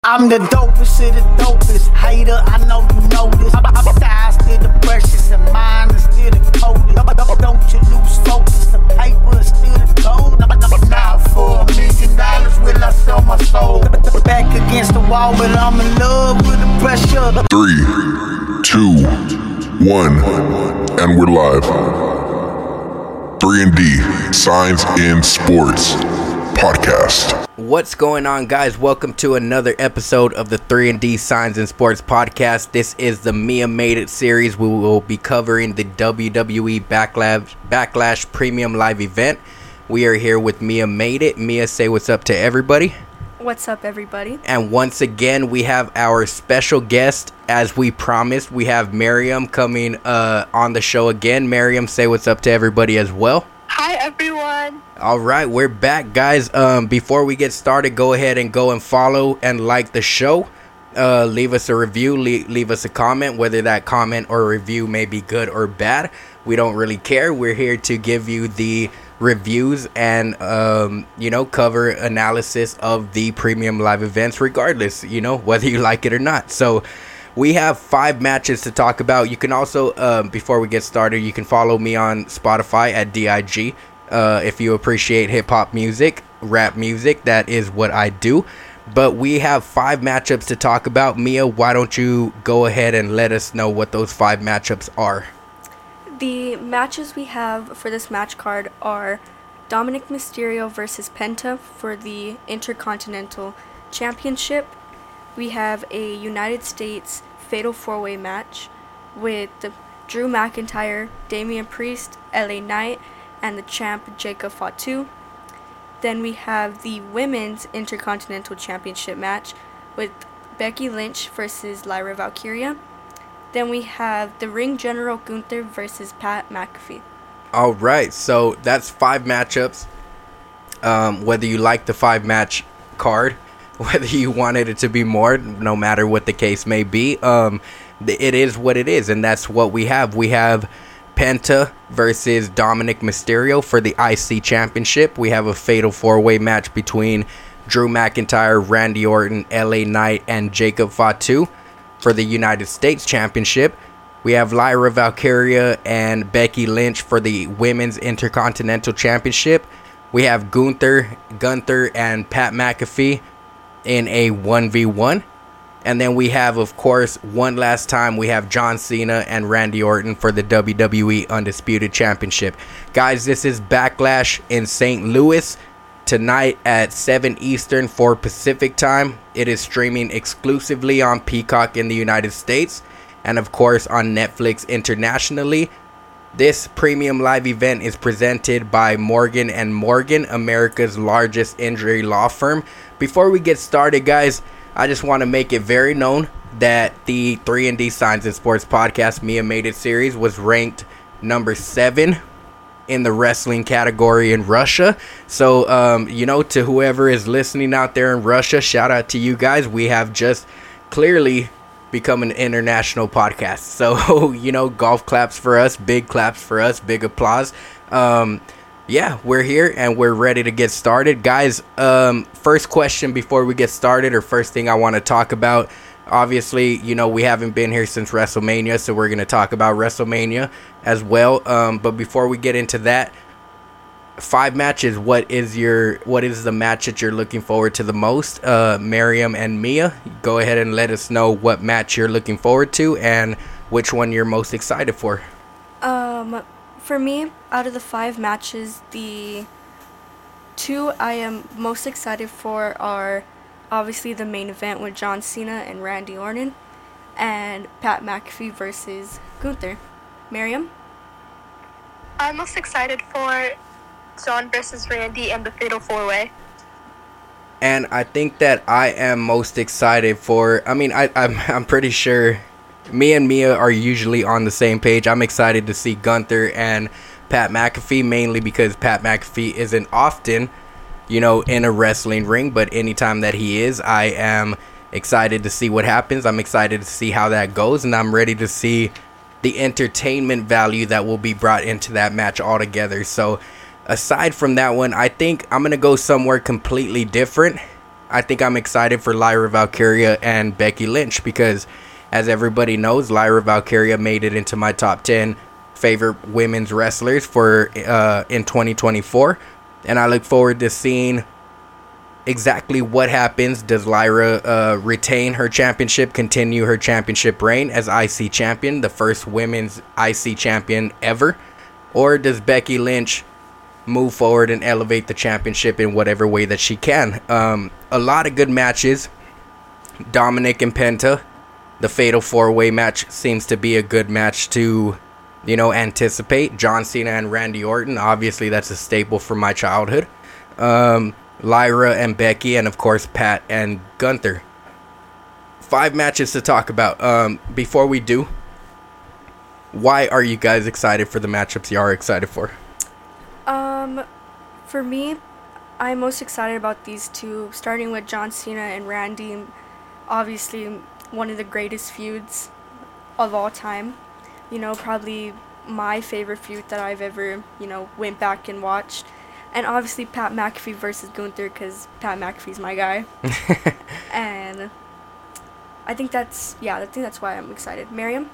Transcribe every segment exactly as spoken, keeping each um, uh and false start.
I'm the dopest of the dopest. Hater, I know you know this. I'm style still the precious and mine is still the coldest. Don't you lose focus, the paper is still the gold. Now for a million dollars will I sell my soul. Back against the wall, but I'm in love with the pressure. Three, two, one, and we're live. three and D, Signs in Sports Podcast. What's going on, guys? Welcome to another episode of the three and D Signs in Sports Podcast. This is the Mia Made It series. We will be covering the W W E Backlash, Backlash Premium Live event. We are here with Mia Made It. Mia, say what's up to everybody. What's up, everybody? And once again, we have our special guest. As we promised, we have Miriam coming uh, on the show again. Miriam, say what's up to everybody as well. Hi, everyone. All right, we're back, guys. Um, before we get started, go ahead and go and follow and like the show. Uh, leave us a review, leave, leave us a comment, whether that comment or review may be good or bad. We don't really care. We're here to give you the reviews and, um, you know, cover analysis of the premium live events, regardless, you know, whether you like it or not. So we have five matches to talk about. You can also, uh, before we get started, you can follow me on Spotify at D I G. Uh, if you appreciate hip-hop music, rap music, that is what I do. But we have five matchups to talk about. Mia, why don't you go ahead and let us know what those five matchups are? The matches we have for this match card are Dominic Mysterio versus Penta for the Intercontinental Championship. We have a United States Fatal four-way match with the Drew McIntyre, Damian Priest, L A Knight, and the champ Jacob Fatu. Then we have the Women's Intercontinental Championship match with Becky Lynch versus Lyra Valkyria. Then we have the Ring General Gunther versus Pat McAfee. All right, so that's five matchups. Um, whether you like the five-match card, whether you wanted it to be more, no matter what the case may be, um, it is what it is, and that's what we have. We have Penta versus Dominic Mysterio for the I C Championship. We have a fatal four-way match between Drew McIntyre, Randy Orton, L A Knight, and Jacob Fatu for the United States Championship. We have Lyra Valkyria and Becky Lynch for the Women's Intercontinental Championship. We have Gunther, Gunther, and Pat McAfee in a one v one. And then we have, of course, one last time, we have John Cena and Randy Orton for the W W E Undisputed Championship. Guys, this is Backlash in Saint Louis tonight at seven Eastern, four Pacific time. It is streaming exclusively on Peacock in the United States and, of course, on Netflix internationally. This premium live event is presented by Morgan and Morgan, America's largest injury law firm. Before we get started, guys, I just want to make it very known that the three and D Signs in Sports Podcast Mia Made It series was ranked number seven in the wrestling category in Russia. So, um, you know, to whoever is listening out there in Russia, shout out to you guys. We have just clearly become an international podcast. So, you know, golf claps for us, big claps for us, big applause. Um, yeah, we're here and we're ready to get started. Guys, um, first question before we get started, or first thing I want to talk about, obviously, you know, we haven't been here since WrestleMania, so we're going to talk about WrestleMania as well. Um, but before we get into that, five matches, what is your, what is the match that you're looking forward to the most? Uh, Miriam and Mia, go ahead and let us know what match you're looking forward to and which one you're most excited for. Um, for me, out of the five matches, the two I am most excited for are obviously the main event with John Cena and Randy Orton, and Pat McAfee versus Gunther. Miriam? I'm most excited for John versus Randy and the Fatal four-way. And I think that I am most excited for, I mean, I, I'm, I'm pretty sure me and Mia are usually on the same page. I'm excited to see Gunther and Pat McAfee, mainly because Pat McAfee isn't often, you know, in a wrestling ring, but anytime that he is, I am excited to see what happens. I'm excited to see how that goes, and I'm ready to see the entertainment value that will be brought into that match altogether. So aside from that one, I think I'm going to go somewhere completely different. I think I'm excited for Lyra Valkyria and Becky Lynch because, as everybody knows, Lyra Valkyria made it into my top ten favorite women's wrestlers for uh, in twenty twenty-four, and I look forward to seeing exactly what happens. Does Lyra uh, retain her championship, continue her championship reign as I C champion, the first women's I C champion ever, or does Becky Lynch move forward and elevate the championship in whatever way that she can? Um, a lot of good matches. Dominic and Penta, the Fatal four-way match seems to be a good match to, you know, anticipate. John Cena and Randy Orton, obviously that's a staple from my childhood. Um, Lyra and Becky, and of course Pat and Gunther. Five matches to talk about. Um, before we do, why are you guys excited for the matchups you are excited for? Um, for me, I'm most excited about these two, starting with John Cena and Randy. Obviously, one of the greatest feuds of all time. You know, probably my favorite feud that I've ever, you know, went back and watched. And obviously Pat McAfee versus Gunther, because Pat McAfee's my guy. And I think that's, yeah, I think that's why I'm excited. Miriam?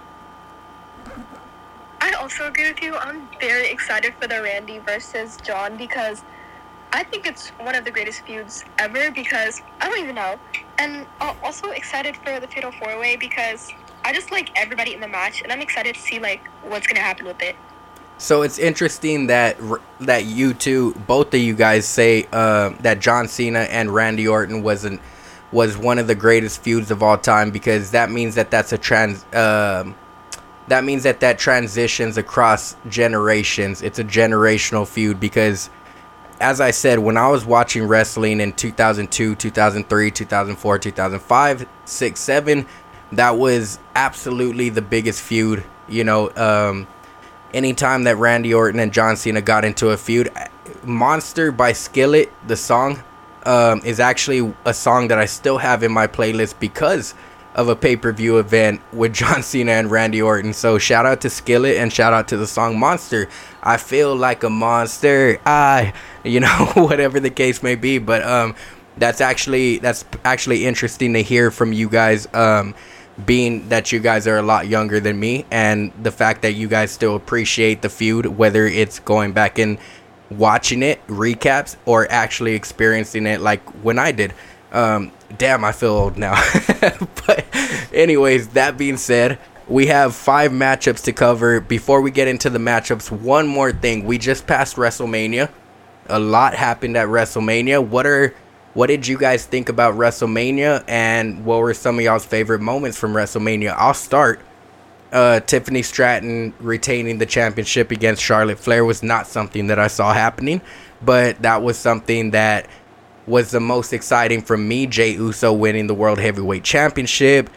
I also agree with you. I'm very excited for the Randy versus John because I think it's one of the greatest feuds ever because I don't even know. And I'm also excited for the Fatal four-way because I just like everybody in the match and I'm excited to see like what's going to happen with it. So it's interesting that that you two, both of you guys say uh, that John Cena and Randy Orton wasn't was one of the greatest feuds of all time, because that means that that's a trans uh, that means that that transitions across generations. It's a generational feud because, as I said, when I was watching wrestling in two thousand two, two thousand three, two thousand four, two thousand five, six, seven, that was absolutely the biggest feud. You know. Um, Anytime that Randy Orton and John Cena got into a feud, Monster by Skillet, the song, um, is actually a song that I still have in my playlist because of a pay-per-view event with John Cena and Randy Orton. So shout out to Skillet and shout out to the song Monster. I feel like a monster. I, you know, whatever the case may be. But um, that's actually that's actually interesting to hear from you guys. Um, being that you guys are a lot younger than me, and the fact that you guys still appreciate the feud, whether it's going back and watching it, recaps, or actually experiencing it like when I did. Um, damn, I feel old now. But anyways, that being said, we have five matchups to cover. Before we get into the matchups, one more thing. We just passed WrestleMania. A lot happened at WrestleMania. What are What did you guys think about WrestleMania, and what were some of y'all's favorite moments from WrestleMania? I'll start. Uh, Tiffany Stratton retaining the championship against Charlotte Flair was not something that I saw happening, but that was something that was the most exciting for me. Jey Uso winning the World Heavyweight Championship.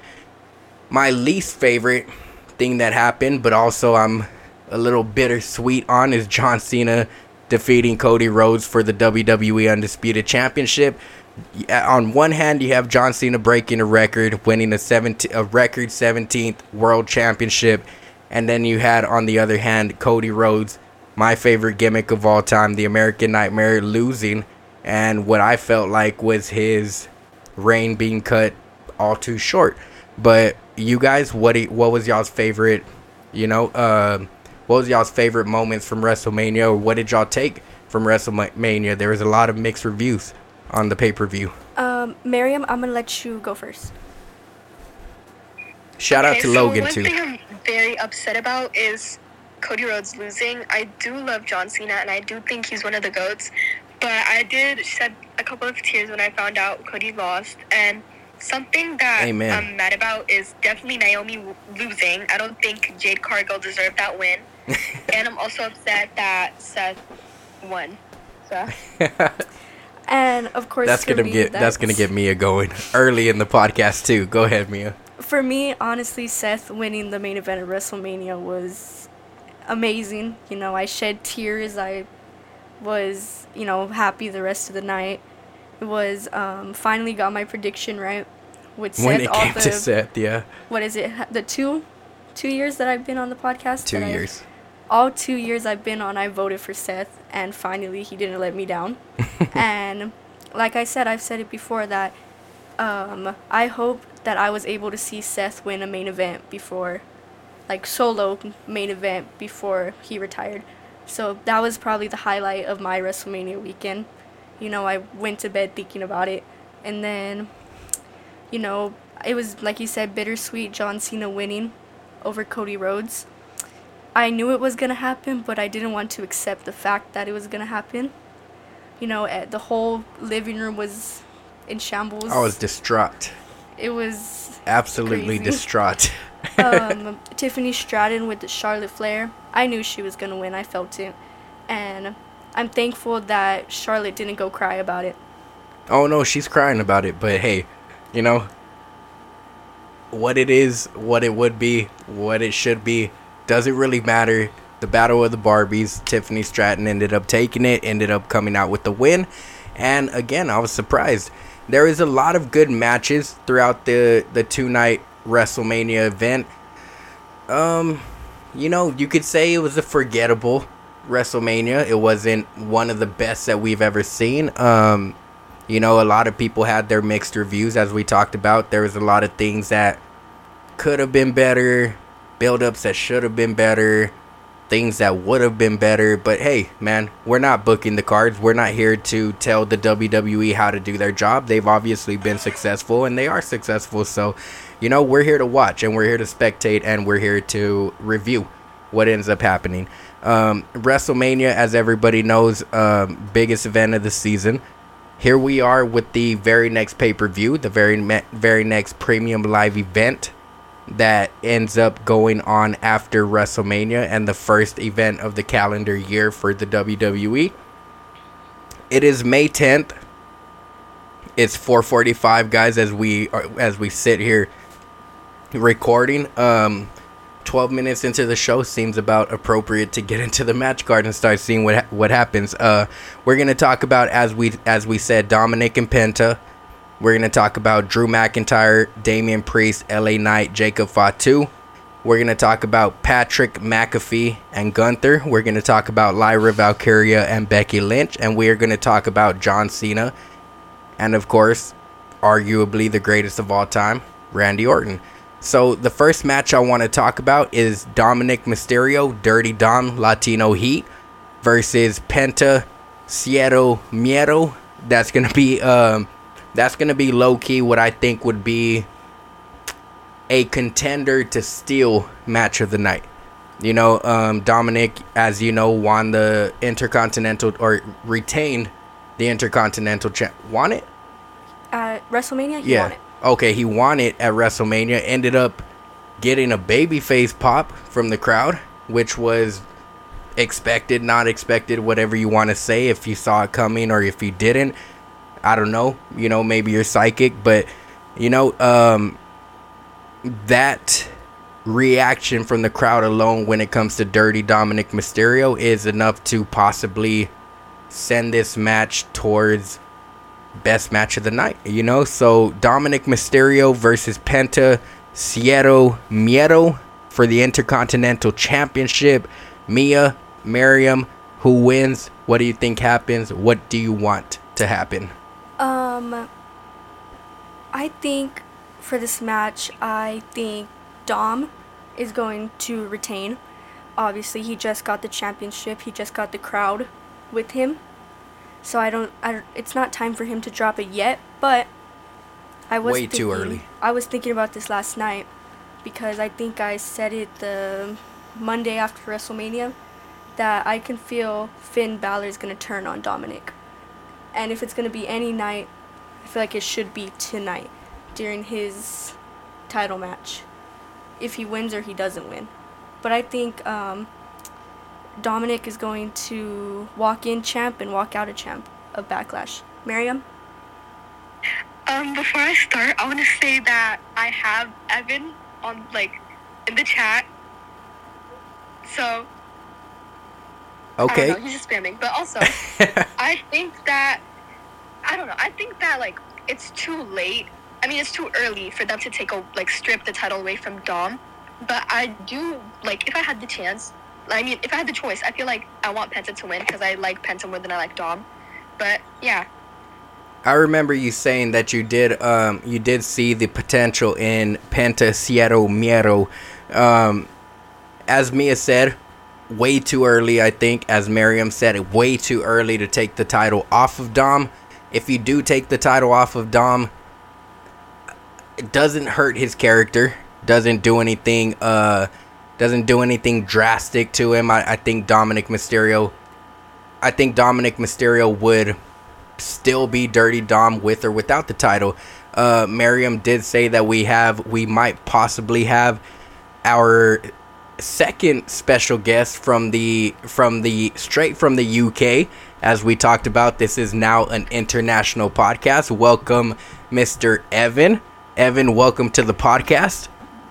My least favorite thing that happened, but also I'm a little bittersweet on, is John Cena defeating Cody Rhodes for the W W E Undisputed Championship. On one hand, you have John Cena breaking a record, winning a, seventeen, a record seventeenth World Championship. And then you had, on the other hand, Cody Rhodes, my favorite gimmick of all time, the American Nightmare, losing. And what I felt like was his reign being cut all too short. But you guys, what what was y'all's favorite, you know, uh, what was y'all's favorite moments from WrestleMania, or what did y'all take from WrestleMania? There was a lot of mixed reviews on the pay-per-view. Um, Miriam, I'm gonna let you go first. Shout okay, out to so Logan, one too. thing I'm very upset about is Cody Rhodes losing. I do love John Cena, and I do think he's one of the GOATs. But I did shed a couple of tears when I found out Cody lost. And something that Amen. I'm mad about is definitely Naomi w- losing. I don't think Jade Cargill deserved that win. And I'm also upset that Seth won. So. And of course, That's for gonna me, get that's gonna get Mia going early in the podcast too. Go ahead, Mia. For me, honestly, Seth winning the main event of WrestleMania was amazing. You know, I shed tears. I was, you know, happy the rest of the night. It was um, finally got my prediction right with Seth. When it all came the, to Seth, yeah, what is it? The two, two years that I've been on the podcast. two that I've- years. all two years I've been on, I voted for Seth, and finally he didn't let me down. And like I said, I've said it before that um, I hope that I was able to see Seth win a main event before, like solo main event before he retired. So that was probably the highlight of my WrestleMania weekend. You know, I went to bed thinking about it. And then, you know, it was, like you said, bittersweet John Cena winning over Cody Rhodes. I knew it was going to happen, but I didn't want to accept the fact that it was going to happen. You know, eh, the whole living room was in shambles. I was distraught. It was Absolutely crazy. distraught. um, Tiffany Stratton with the Charlotte Flair. I knew she was going to win. I felt it. And I'm thankful that Charlotte didn't go cry about it. Oh, no, she's crying about it. But, hey, you know, what it is, what it would be, what it should be, doesn't really matter. The Battle of the Barbies, Tiffany Stratton ended up taking it, ended up coming out with the win. And, again, I was surprised. There is a lot of good matches throughout the, the two-night WrestleMania event. Um, you know, you could say it was a forgettable WrestleMania. It wasn't one of the best that we've ever seen. Um, you know, a lot of people had their mixed reviews, as we talked about. There was a lot of things that could have been better, build-ups that should have been better, things that would have been better. But hey, man, we're not booking the cards. We're not here to tell the W W E how to do their job. They've obviously been successful, and they are successful. So, you know, we're here to watch, and we're here to spectate, and we're here to review what ends up happening. Um, WrestleMania, as everybody knows, um, biggest event of the season. Here we are with the very next pay-per-view, the very me- very next premium live event that ends up going on after WrestleMania and the first event of the calendar year for the W W E. It is May tenth. It's four forty-five, guys, as we as we sit here recording. Um, twelve minutes into the show seems about appropriate to get into the match card and start seeing what what happens. Uh, we're gonna talk about, as we as we said, Dominic and Penta. We're going to talk about Drew McIntyre, Damian Priest, L A Knight, Jacob Fatu. We're going to talk about Patrick McAfee and Gunther. We're going to talk about Lyra Valkyria and Becky Lynch. And we are going to talk about John Cena. And, of course, arguably the greatest of all time, Randy Orton. So, the first match I want to talk about is Dominic Mysterio, Dirty Dom, Latino Heat, versus Penta, Cero Miedo. That's going to be... Um, That's going to be low-key what I think would be a contender to steal match of the night. You know, um, Dominic, as you know, won the Intercontinental, or retained the Intercontinental champ. Won it? At WrestleMania, he yeah. won it. Okay, he won it at WrestleMania. Ended up getting a babyface pop from the crowd, which was expected, not expected, whatever you want to say, if you saw it coming or if you didn't. I don't know, you know, maybe you're psychic, but, you know, um, that reaction from the crowd alone when it comes to Dirty Dominic Mysterio is enough to possibly send this match towards best match of the night, you know? So, Dominic Mysterio versus Penta Cero Miedo for the Intercontinental Championship. Mia, Miriam, who wins? What do you think happens? What do you want to happen? Um, I think for this match, I think Dom is going to retain. Obviously, he just got the championship. He just got the crowd with him. So I don't, I don't it's not time for him to drop it yet, but I was Way thinking, too early. I was thinking about this last night because I think I said it the Monday after WrestleMania that I can feel Finn Balor is going to turn on Dominic. And if it's going to be any night, I feel like it should be tonight during his title match. If he wins or he doesn't win. But I think um, Dominic is going to walk in champ and walk out a champ of Backlash. Miriam? Um, before I start, I want to say that I have Evan on, like, in the chat. So... Okay. I don't know, he's just spamming. But also, I think that, I don't know, I think that, like, it's too late. I mean, it's too early for them to take a, like, strip the title away from Dom. But I do, like, if I had the chance, I mean, if I had the choice, I feel like I want Penta to win because I like Penta more than I like Dom. But, yeah. I remember you saying that you did um you did see the potential in Penta Cero Miedo. Um, as Mia said, way too early. I think, as Miriam said, way too early to take the title off of Dom. If you do take the title off of Dom, it doesn't hurt his character. Doesn't do anything. Uh, doesn't do anything drastic to him. I, I think Dominic Mysterio. I think Dominic Mysterio would still be Dirty Dom with or without the title. Uh, Miriam did say that we have, we might possibly have our second special guest from the from the straight from the U K. As we talked about, this is now an international podcast. Welcome, Mister Evan. Evan, welcome to the podcast.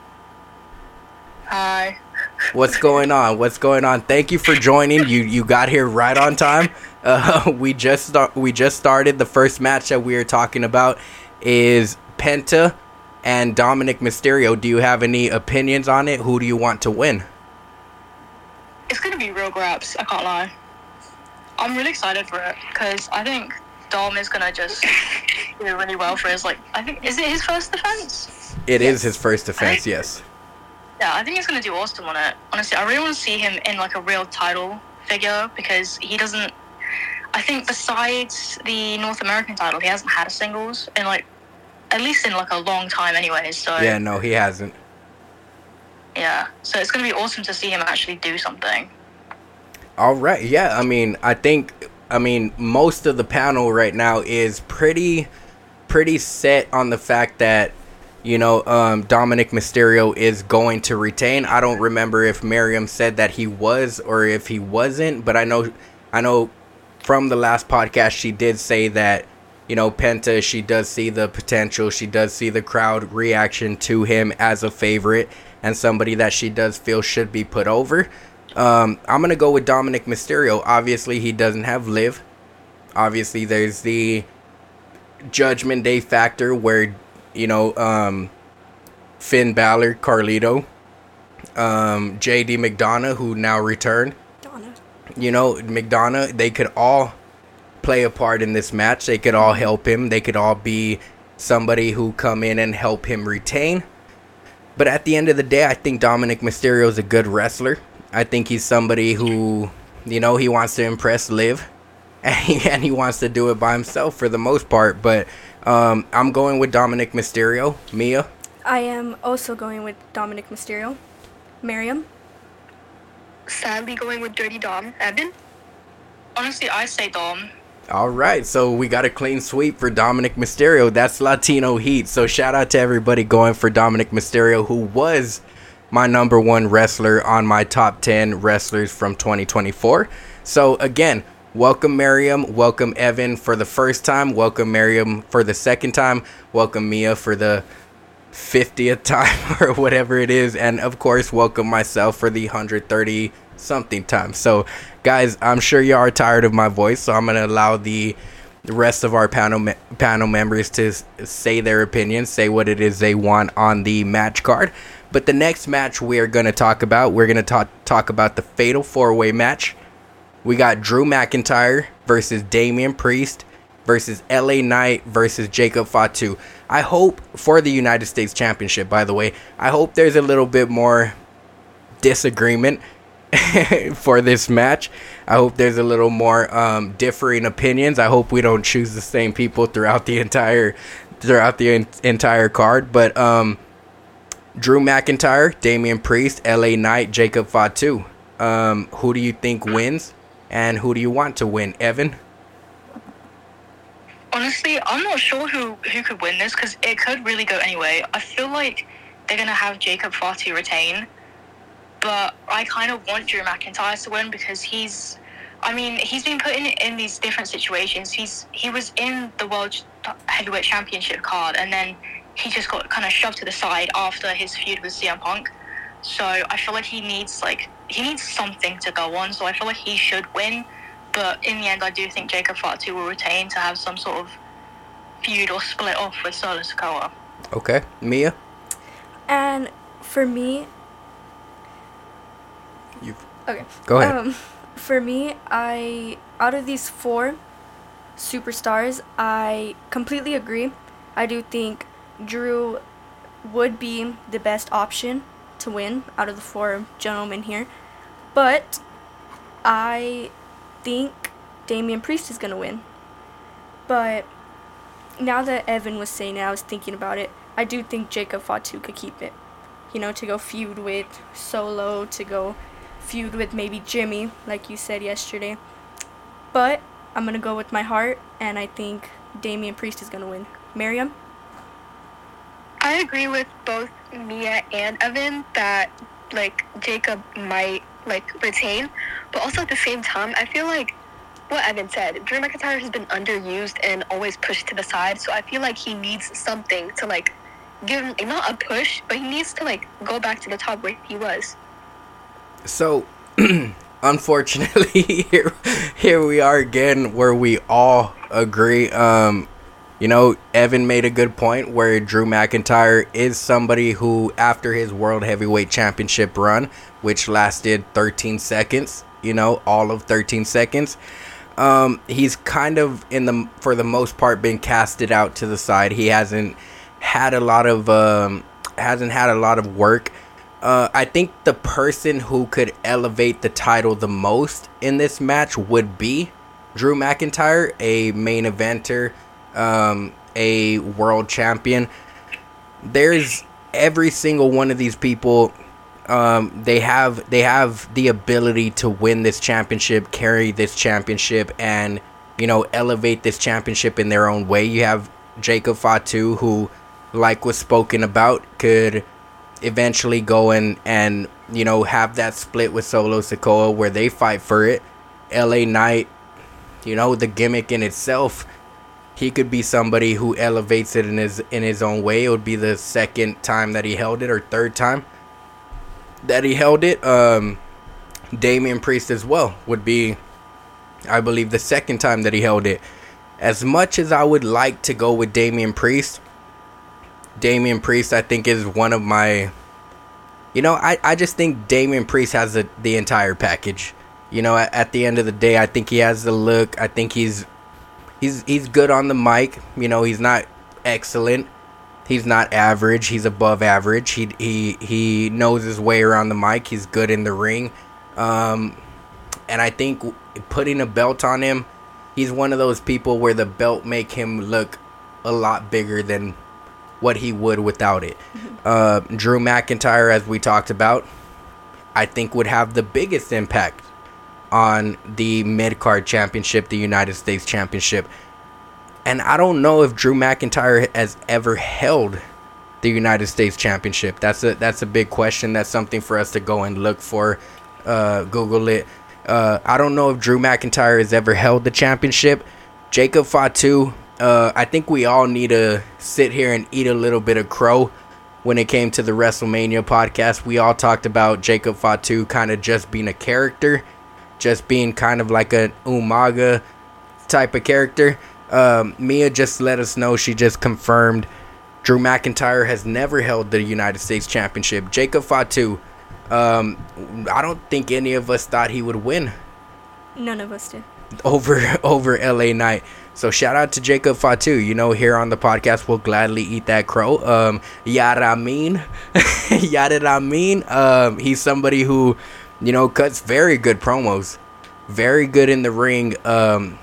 Hi. What's going on? What's going on? Thank you for joining. You you got here right on time. Uh, we just start, we just started. The first match that we are talking about is Penta and Dominic Mysterio. Do you have any opinions on it? Who do you want to win? It's gonna be real grabs, I can't lie. I'm really excited for it, because I think Dom is gonna just do really well for his, like, I think, is it his first defense? It is his first defense, yes. Yeah, I think he's gonna do awesome on it. Honestly, I really want to see him in, like, a real title figure, because he doesn't, I think besides the North American title, he hasn't had a singles in, like, at least in, like, a long time anyways, so... Yeah, no, he hasn't. Yeah, so it's going to be awesome to see him actually do something. All right, yeah, I mean, I think, I mean, most of the panel right now is pretty, pretty set on the fact that, you know, um, Dominic Mysterio is going to retain. I don't remember if Miriam said that he was or if he wasn't, but I know, I know from the last podcast she did say that, you know, Penta, she does see the potential, she does see the crowd reaction to him as a favorite and somebody that she does feel should be put over. Um, I'm going to go with Dominic Mysterio. Obviously, he doesn't have Liv. Obviously, there's the Judgment Day factor where, you know, um, Finn Balor, Carlito, um, J D McDonough, who now returned. Donna. You know, McDonough, they could all play a part in this match. They could all help him. They could all be somebody who come in and help him retain. But at the end of the day, I think Dominic Mysterio is a good wrestler. I think he's somebody who, you know, he wants to impress Liv. And he, and he wants to do it by himself for the most part. But um, I'm going with Dominic Mysterio. Mia? I am also going with Dominic Mysterio. Miriam? Sadly going with Dirty Dom. Evan? Honestly, I say Dom. All right, so we got a clean sweep for Dominic Mysterio. That's Latino heat. So shout out to everybody going for Dominic Mysterio, who was my number one wrestler on my top ten wrestlers from twenty twenty-four. So again, welcome Miriam, welcome Evan for the first time, welcome Miriam for the second time, welcome Mia for the fiftieth time or whatever it is, and of course welcome myself for the one hundred thirty something time. So guys, I'm sure you are tired of my voice, so I'm gonna allow the the rest of our panel me- panel members to s- say their opinions, say what it is they want on the match card. But the next match we are gonna talk about, we're gonna talk talk about the Fatal Four Way match. We got Drew McIntyre versus Damian Priest versus L A Knight versus Jacob Fatu. I hope for the United States Championship, by the way, I hope there's a little bit more disagreement for this match. I hope there's a little more um, differing opinions. I hope we don't choose the same people throughout the entire throughout the en- entire card. But um, Drew McIntyre, Damian Priest, L A Knight, Jacob Fatu. Um, who do you think wins, and who do you want to win, Evan? Honestly, I'm not sure who, who could win this, because it could really go anyway. I feel like they're going to have Jacob Fatu retain, but I kind of want Drew McIntyre to win, because he's, I mean, he's been put in, in these different situations. He's He was in the World Heavyweight Championship card, and then he just got kind of shoved to the side after his feud with C M Punk. So I feel like he needs, like, he needs something to go on, so I feel like he should win. But in the end, I do think Jacob Fatu will retain to have some sort of feud or split off with Solo Sikoa. Okay, Mia? And for me... You Okay. Go ahead. Um, for me, I... Out of these four, superstars, I completely agree. I do think Drew would be the best option to win out of the four gentlemen here. But I think Damian Priest is going to win. But now that Evan was saying it, I was thinking about it. I do think Jacob Fatu could keep it. You know, to go feud with Solo, to go feud with maybe Jimmy, like you said yesterday. But I'm going to go with my heart, and I think Damian Priest is going to win. Miriam? I agree with both Mia and Evan that, like, Jacob might, like, retain. But also at the same time, I feel like what Evan said, Drew McIntyre has been underused and always pushed to the side. So I feel like he needs something to, like, give him, not a push, but he needs to, like, go back to the top where he was. So, unfortunately, here, here we are again where we all agree. Um, you know, Evan made a good point where Drew McIntyre is somebody who, after his World Heavyweight Championship run, which lasted thirteen seconds, you know, all of thirteen seconds, um, he's kind of, in the for the most part, been casted out to the side. He hasn't had a lot of um, hasn't had a lot of work. Uh, I think the person who could elevate the title the most in this match would be Drew McIntyre, a main eventer, um, a world champion. There's every single one of these people. Um, they have they have the ability to win this championship, carry this championship, and, you know, elevate this championship in their own way. You have Jacob Fatu, who, like was spoken about, could eventually go and, and you know, have that split with Solo Sikoa where they fight for it. L A Knight, you know, the gimmick in itself, he could be somebody who elevates it in his in his own way. It would be the second time that he held it, or third time that he held it. Um, Damian Priest as well would be, I believe, the second time that he held it. As much as I would like to go with Damian Priest, Damian Priest, I think, is one of my, you know, I, I just think Damian Priest has the, the entire package. You know, at, at the end of the day, I think he has the look. I think he's he's he's good on the mic. You know, he's not excellent. He's not average. He's above average. He he he knows his way around the mic. He's good in the ring. Um, and I think putting a belt on him, he's one of those people where the belt make him look a lot bigger than what he would without it. Uh, Drew McIntyre, as we talked about, I think would have the biggest impact on the mid-card championship, the United States Championship. And I don't know if Drew McIntyre has ever held the United States Championship. That's a that's a big question. That's something for us to go and look for. Uh, Google it. Uh, I don't know if Drew McIntyre has ever held the championship. Jacob Fatu, uh, I think we all need to sit here and eat a little bit of crow. When it came to the WrestleMania podcast, we all talked about Jacob Fatu kind of just being a character, just being kind of like an Umaga type of character. Um, Mia just let us know, she just confirmed Drew McIntyre has never held the United States Championship. Jacob Fatu, um, I don't think any of us thought he would win. None of us did. Over over L A Knight. So shout out to Jacob Fatu. You know, here on the podcast, we'll gladly eat that crow. Um, Yaramin, Yaramin. Um, he's somebody who, you know, cuts very good promos, very good in the ring. Um,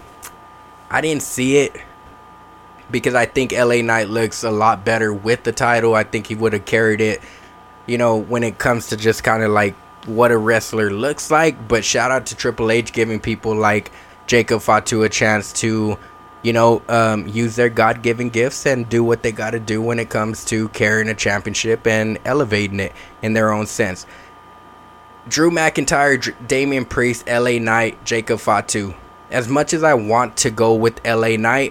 I didn't see it because I think L A Knight looks a lot better with the title. I think he would have carried it, you know, when it comes to just kind of like what a wrestler looks like. But shout out to Triple H giving people like Jacob Fatu a chance to, you know, um, use their God-given gifts and do what they got to do when it comes to carrying a championship and elevating it in their own sense. Drew McIntyre, Dr- Damian Priest, L A Knight, Jacob Fatu. As much as I want to go with L A Knight,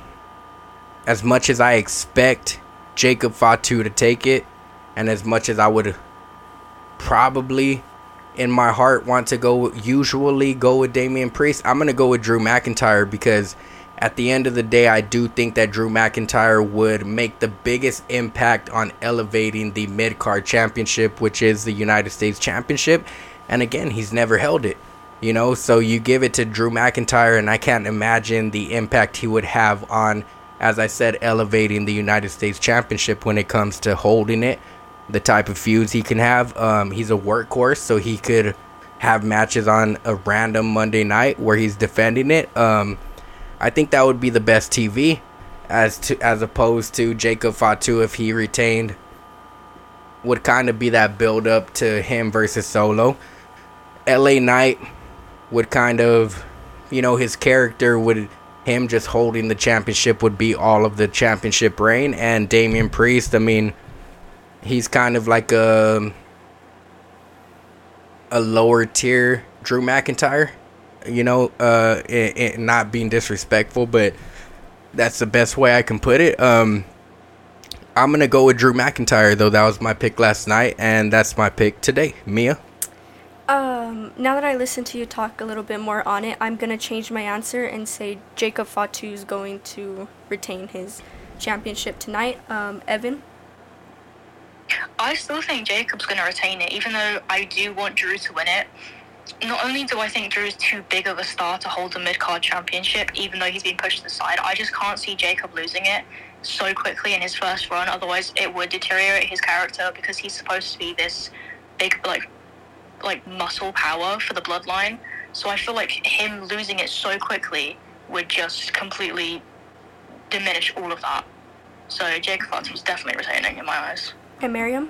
as much as I expect Jacob Fatu to take it, and as much as I would probably in my heart want to go, usually go with Damian Priest, I'm going to go with Drew McIntyre because at the end of the day, I do think that Drew McIntyre would make the biggest impact on elevating the mid-card championship, which is the United States Championship. And again, he's never held it. You know, so you give it to Drew McIntyre, and I can't imagine the impact he would have on, as I said, elevating the United States Championship when it comes to holding it, the type of feuds he can have. Um, he's a workhorse, so he could have matches on a random Monday night where he's defending it. Um, I think that would be the best T V, as to as opposed to Jacob Fatu if he retained. Would kind of be that build up to him versus Solo. L A Knight would kind of, you know, his character would, him just holding the championship would be all of the championship reign. And Damian Priest, I mean, he's kind of like a a lower tier Drew McIntyre, you know, uh, it, it not being disrespectful, but that's the best way I can put it. Um, I'm gonna go with Drew McIntyre, though. That was my pick last night, and that's my pick today. Mia? Um, now that I listened to you talk a little bit more on it, I'm gonna change my answer and say Jacob Fatu is going to retain his championship tonight. Um, Evan? I still think Jacob's going to retain it, even though I do want Drew to win it. Not only do I think Drew's too big of a star to hold the mid-card championship, even though he's being pushed to the side, I just can't see Jacob losing it so quickly in his first run. Otherwise, it would deteriorate his character, because he's supposed to be this big, like, like muscle power for the bloodline. So I feel like him losing it so quickly would just completely diminish all of that. So Jacob Fatu's definitely retaining in my eyes. And Miriam?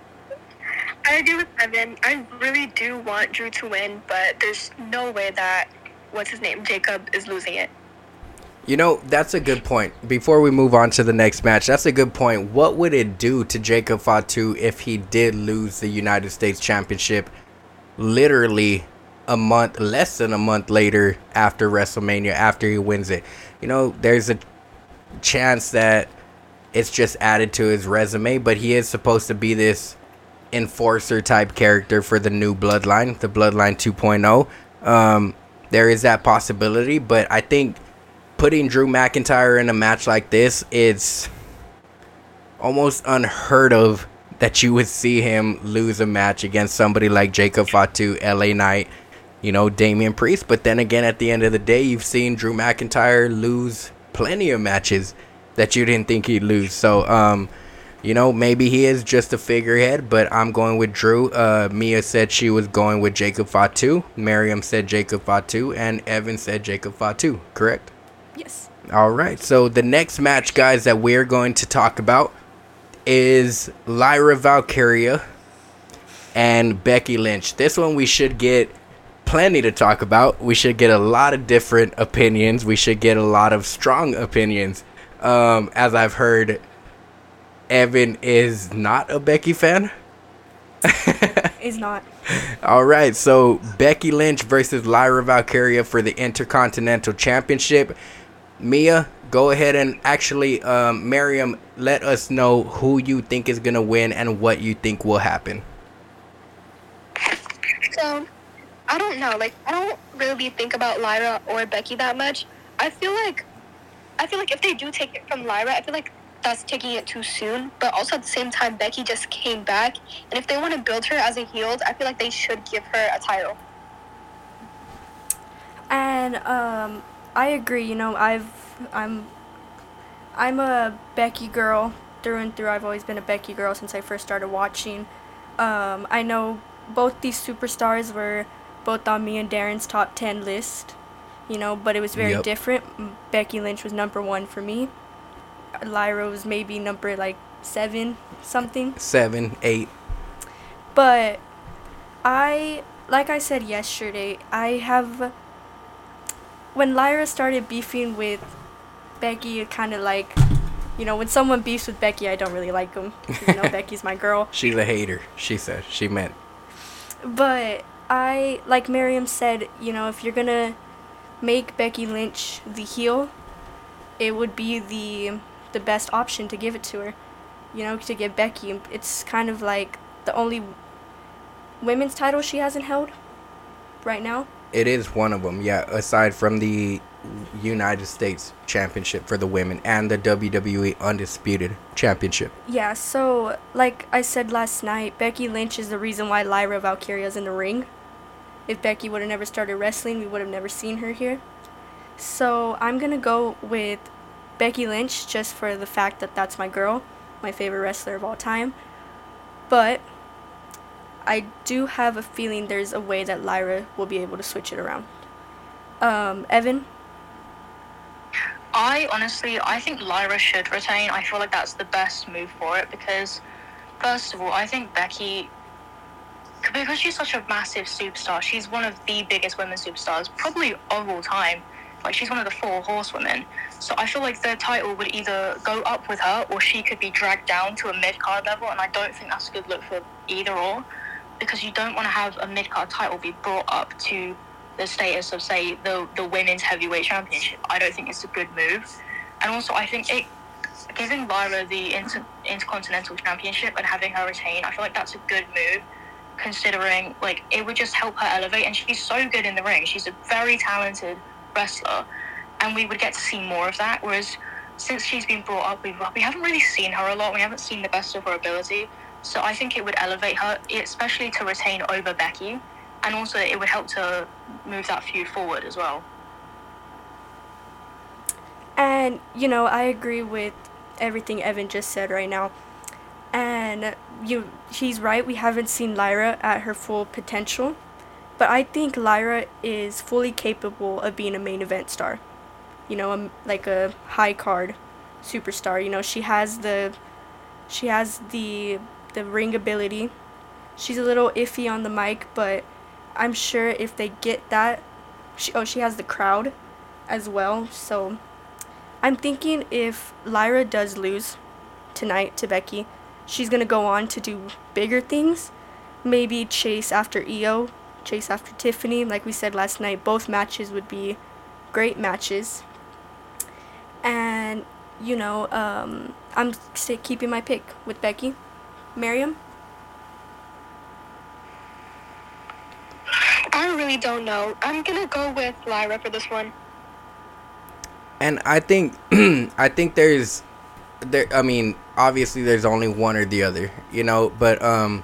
I agree with Evan. I really do want Drew to win, but there's no way that, what's his name, Jacob is losing it. You know, that's a good point. Before we move on to the next match, that's a good point. What would it do to Jacob Fatu if he did lose the United States Championship literally a month, less than a month later after WrestleMania, after he wins it? You know, there's a chance that it's just added to his resume, but he is supposed to be this enforcer type character for the new bloodline, the Bloodline two point oh. Um, there is that possibility, but I think putting Drew McIntyre in a match like this, it's almost unheard of that you would see him lose a match against somebody like Jacob Fatu, L A Knight, you know, Damian Priest. But then again, at the end of the day, you've seen Drew McIntyre lose plenty of matches that you didn't think he'd lose. So, um, you know, maybe he is just a figurehead, but I'm going with Drew. Uh, Mia said she was going with Jacob Fatu. Miriam said Jacob Fatu. And Evan said Jacob Fatu, correct? Yes. All right. So the next match, guys, that we're going to talk about is Lyra Valkyria and Becky Lynch. This one we should get plenty to talk about. We should get a lot of different opinions. We should get a lot of strong opinions. Um, as I've heard, Evan is not a Becky fan. Is not. All right, so Becky Lynch versus Lyra Valkyria for the Intercontinental Championship. Mia, go ahead and actually, um, Miriam, let us know who you think is going to win and what you think will happen. So, I don't know. Like, I don't really think about Lyra or Becky that much. I feel like, I feel like if they do take it from Lyra, I feel like that's taking it too soon. But also at the same time, Becky just came back, and if they want to build her as a heel, I feel like they should give her a title. And um, I agree. You know, I've I'm I'm a Becky girl through and through. I've always been a Becky girl since I first started watching. Um, I know both these superstars were both on me and Darren's top ten list. You know, but it was very Yep. different. Becky Lynch was number one for me. Lyra was maybe number like seven something. Seven, eight. But I, like I said yesterday, I have, when Lyra started beefing with Becky, it kind of like, you know, when someone beefs with Becky, I don't really like them. You know, Becky's my girl. She's a hater, she said. She meant. But I, like Miriam said, you know, if you're going to make Becky Lynch the heel, it would be the the best option to give it to her. You know, to give Becky. It's kind of like the only women's title she hasn't held right now. It is one of them, yeah, aside from the United States Championship for the women and the W W E Undisputed Championship. Yeah, so like I said last night, Becky Lynch is the reason why Lyra Valkyria is in the ring. If Becky would have never started wrestling, we would have never seen her here. So I'm going to go with Becky Lynch just for the fact that that's my girl, my favorite wrestler of all time. But I do have a feeling there's a way that Lyra will be able to switch it around. Um, Evan? I honestly, I think Lyra should retain. I feel like that's the best move for it because, first of all, I think Becky, because she's such a massive superstar, she's one of the biggest women's superstars, probably of all time. Like, she's one of the four horsewomen. So I feel like the title would either go up with her or she could be dragged down to a mid-card level, and I don't think that's a good look for either or, because you don't want to have a mid-card title be brought up to the status of, say, the the women's heavyweight championship. I don't think it's a good move. And also, I think it giving Lyra the inter, intercontinental championship and having her retain, I feel like that's a good move, considering, like, it would just help her elevate. And she's so good in the ring. She's a very talented wrestler, and we would get to see more of that. Whereas since she's been brought up, we we haven't really seen her a lot. We haven't seen the best of her ability. So I think it would elevate her, especially to retain over Becky. And also, it would help to move that feud forward as well. And, you know, I agree with everything Evan just said right now. And you, he's right, we haven't seen Lyra at her full potential. But I think Lyra is fully capable of being a main event star. You know, a, like a high card superstar. You know, she has the, she has the, the ring ability. She's a little iffy on the mic, but I'm sure if they get that, she, oh, she has the crowd as well. So I'm thinking if Lyra does lose tonight to Becky, she's going to go on to do bigger things. Maybe chase after Io, chase after Tiffany. Like we said last night, both matches would be great matches. And, you know, um, I'm st- keeping my pick with Becky. Miriam? I really don't know. I'm gonna go with Lyra for this one. And I think, I think there's, there. I mean, obviously there's only one or the other, you know. But um,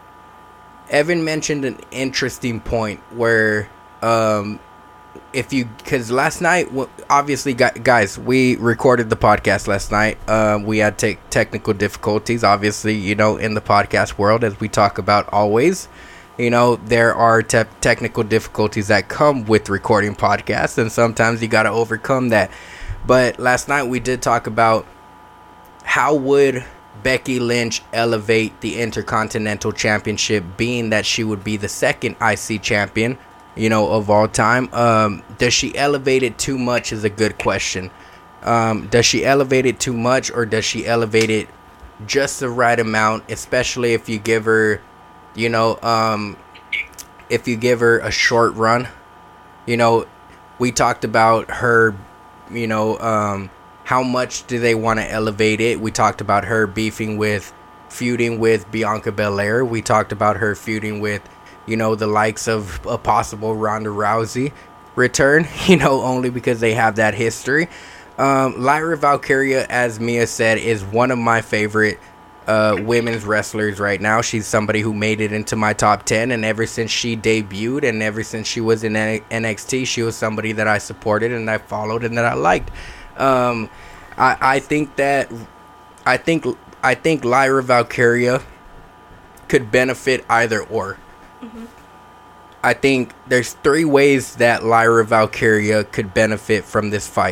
Evan mentioned an interesting point where, um, if you, because last night, obviously, guys, we recorded the podcast last night. Uh, we had te- technical difficulties, obviously, you know, in the podcast world, as we talk about always. You know, there are te- technical difficulties that come with recording podcasts, and sometimes you got to overcome that. But last night we did talk about how would Becky Lynch elevate the Intercontinental Championship, being that she would be the second I C champion, you know, of all time. Um, does she elevate it too much is a good question. Um, does she elevate it too much, or does she elevate it just the right amount, especially if you give her, you know, um, if you give her a short run? You know, we talked about her, you know, um, how much do they want to elevate it? We talked about her beefing with, feuding with Bianca Belair. We talked about her feuding with, you know, the likes of a possible Ronda Rousey return, you know, only because they have that history. Um, Lyra Valkyria, as Mia said, is one of my favorite Uh, women's wrestlers right now. She's somebody who made it into my top ten, and ever since she debuted and ever since she was in N X T, she was somebody that I supported and I followed and that I liked. Um, I, I think that I think I think Lyra Valkyria could benefit either or. Mm-hmm. I think there's three ways that Lyra Valkyria could benefit from this fight.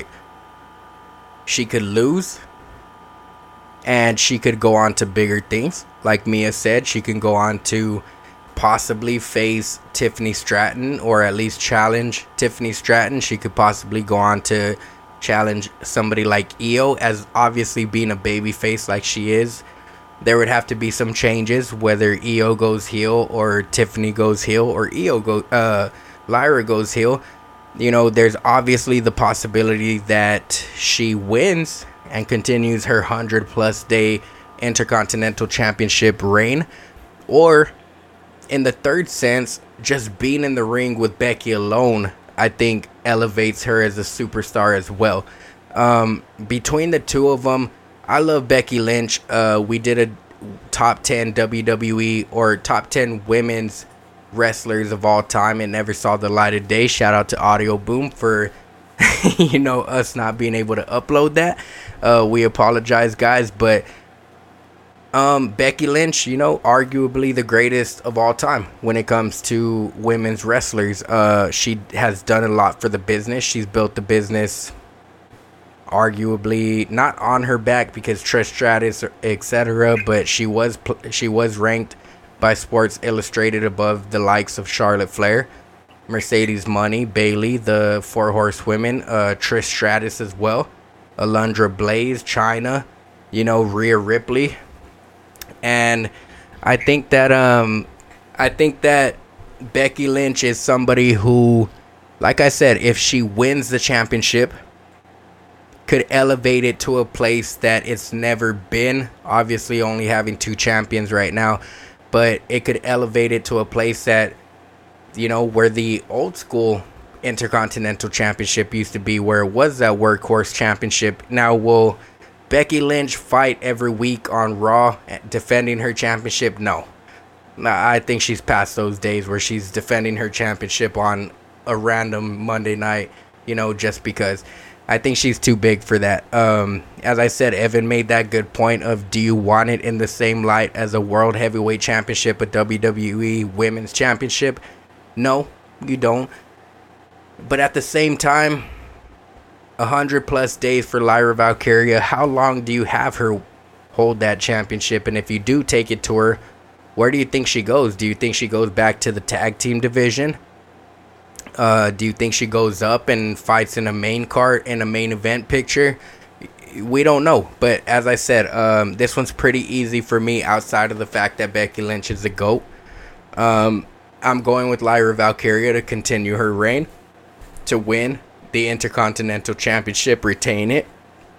She could lose, and she could go on to bigger things. Like Mia said, she can go on to possibly face Tiffany Stratton, or at least challenge Tiffany Stratton. She could possibly go on to challenge somebody like Io, as obviously being a babyface like she is. There would have to be some changes, whether Io goes heel or Tiffany goes heel or Io go, uh, Lyra goes heel. You know, there's obviously the possibility that she wins and continues her one hundred plus day Intercontinental Championship reign. Or, in the third sense, just being in the ring with Becky alone, I think, elevates her as a superstar as well. Um, between the two of them, I love Becky Lynch. Uh, we did a top ten W W E or top ten women's wrestlers of all time. It never saw the light of day. Shout out to Audio Boom for, you know, us not being able to upload that. Uh, we apologize, guys, but um, Becky Lynch, you know, arguably the greatest of all time when it comes to women's wrestlers. Uh, she has done a lot for the business. She's built the business arguably not on her back because Trish Stratus, et cetera, but she was she was ranked by Sports Illustrated above the likes of Charlotte Flair, Mercedes Moné, Bayley, the Four Horsewomen, uh, Trish Stratus as well, Alundra Blaze, Chyna, you know, Rhea Ripley. And I think that um I think that Becky Lynch is somebody who, like I said, if she wins the championship, could elevate it to a place that it's never been. Obviously only having two champions right now, but it could elevate it to a place that, you know, where the old school Intercontinental Championship used to be, where it was that workhorse championship. Now, will Becky Lynch fight every week on Raw defending her championship? No. No, I think she's past those days where she's defending her championship on a random Monday night, you know, just because. I think she's too big for that. Um, as I said, Evan made that good point of, do you want it in the same light as a World Heavyweight Championship, a W W E Women's Championship? No, you don't. But at the same time, one hundred plus days for Lyra Valkyria. How long do you have her hold that championship? And if you do take it to her, where do you think she goes? Do you think she goes back to the tag team division? Uh, do you think she goes up and fights in a main card, in a main event picture? We don't know. But as I said, um, this one's pretty easy for me outside of the fact that Becky Lynch is the GOAT. Um, I'm going with Lyra Valkyria to continue her reign, to win the Intercontinental Championship, retain it,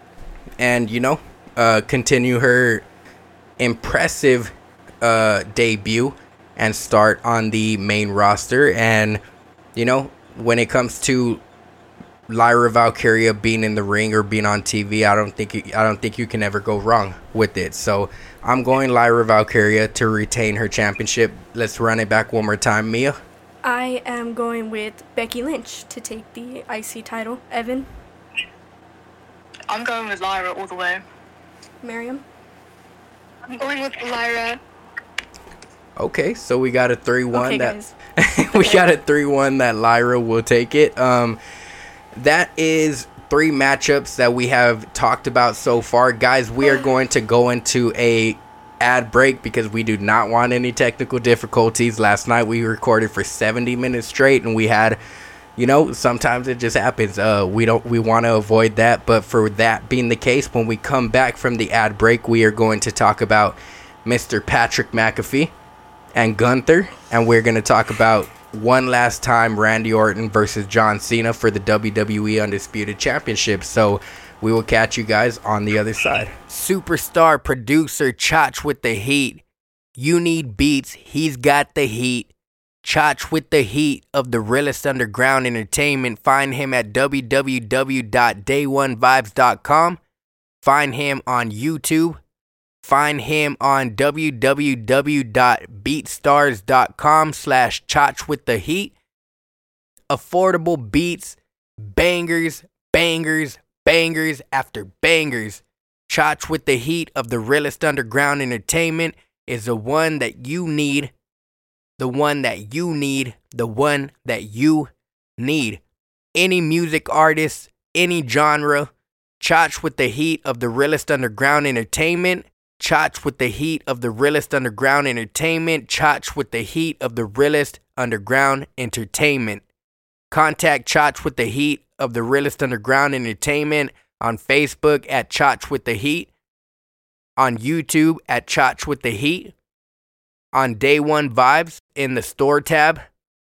and, you know, uh, continue her impressive uh, debut and start on the main roster. And, you know, when it comes to Lyra Valkyria being in the ring or being on T V, I don't think you, I don't think you can ever go wrong with it. So I'm going Lyra Valkyria to retain her championship. Let's run it back one more time, Mia. I am going with Becky Lynch to take the I C title. Evan? I'm going with Lyra all the way. Miriam? I'm going with Lyra. Okay, so we got a three one Okay, that guys. we got a three one that Lyra will take it. Um, that is three matchups that we have talked about so far. Guys, we are going to go into a ad break because we do not want any technical difficulties. Last night we recorded for seventy minutes straight and we had, you know, sometimes it just happens. Uh, we don't we want to avoid that, but for that being the case, when we come back from the ad break, we are going to talk about Mister Patrick McAfee and Gunther, and we're going to talk about one last time Randy Orton versus John Cena for the W W E Undisputed Championship. So we will catch you guys on the other side. Superstar producer Chach with the heat. You need beats, he's got the heat. Chach with the heat of the realest underground entertainment. Find him at w w w dot day one vibes dot com. Find him on YouTube. Find him on w w w dot beatstars dot com slash Chach with the heat. Affordable beats, bangers, bangers, bangers after bangers. Chach with the heat of the realest underground entertainment is the one that you need. The one that you need. The one that you need. Any music artist, any genre. Chach with the heat of the realest underground entertainment. Chach with the heat of the realest underground entertainment. Chach with the heat of the realest underground entertainment. Contact Chach with the heat of the realest underground entertainment on Facebook at Chach with the heat, on YouTube at Chach with the heat, on Day One Vibes in the store tab,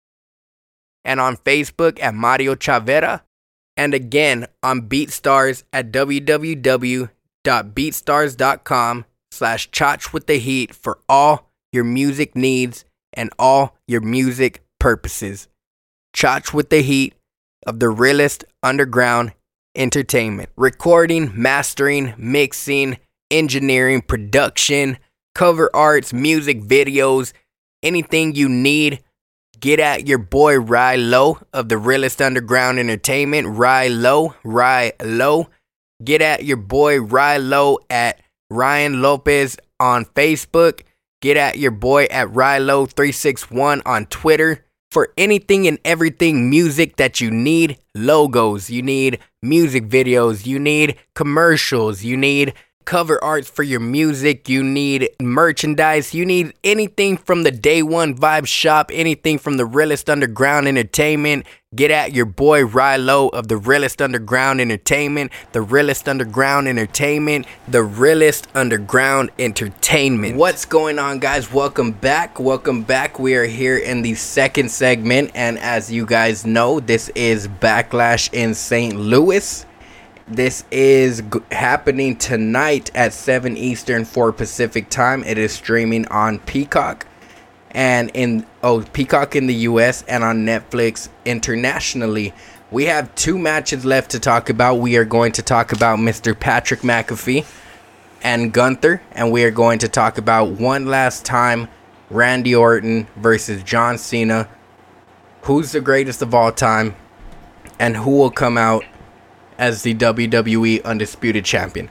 and on Facebook at Mario Chavera, and again on BeatStars at w w w dot beatstars dot com slash Chach with the heat for all your music needs and all your music purposes. Chach with the heat of the realest underground entertainment. Recording, mastering, mixing, engineering, production, cover arts, music videos, anything you need, get at your boy Rye Low of the Realest Underground Entertainment. Rye Low, Rye Low. Get at your boy Rye Low at Ryan Lopez on Facebook. Get at your boy at Rylo three six one on Twitter for anything and everything music that you need. Logos, you need music videos, you need commercials, you need cover arts for your music, you need merchandise, you need anything from the Day One Vibe Shop, anything from the Realest Underground Entertainment. Get at your boy Rylo of the Realest Underground Entertainment, the Realest Underground Entertainment, the Realest Underground Entertainment. What's going on, guys? Welcome back. Welcome back. We are here in the second segment, and as you guys know, this is Backlash in Saint Louis. This is g- happening tonight at seven Eastern, four Pacific time. It is streaming on Peacock and in oh Peacock in the U S and on Netflix internationally. We have two matches left to talk about. We are going to talk about Mister Patrick McAfee and Gunther, and we are going to talk about one last time Randy Orton versus John Cena. Who's the greatest of all time, and who will come out as the W W E Undisputed Champion.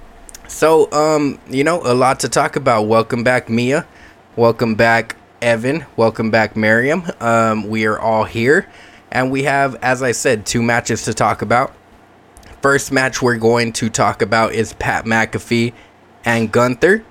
So, um, you know, a lot to talk about. Welcome back, Mia. Welcome back, Evan. Welcome back, Miriam. Um, we are all here, and we have, as I said, two matches to talk about. First match we're going to talk about is Pat McAfee and Gunther.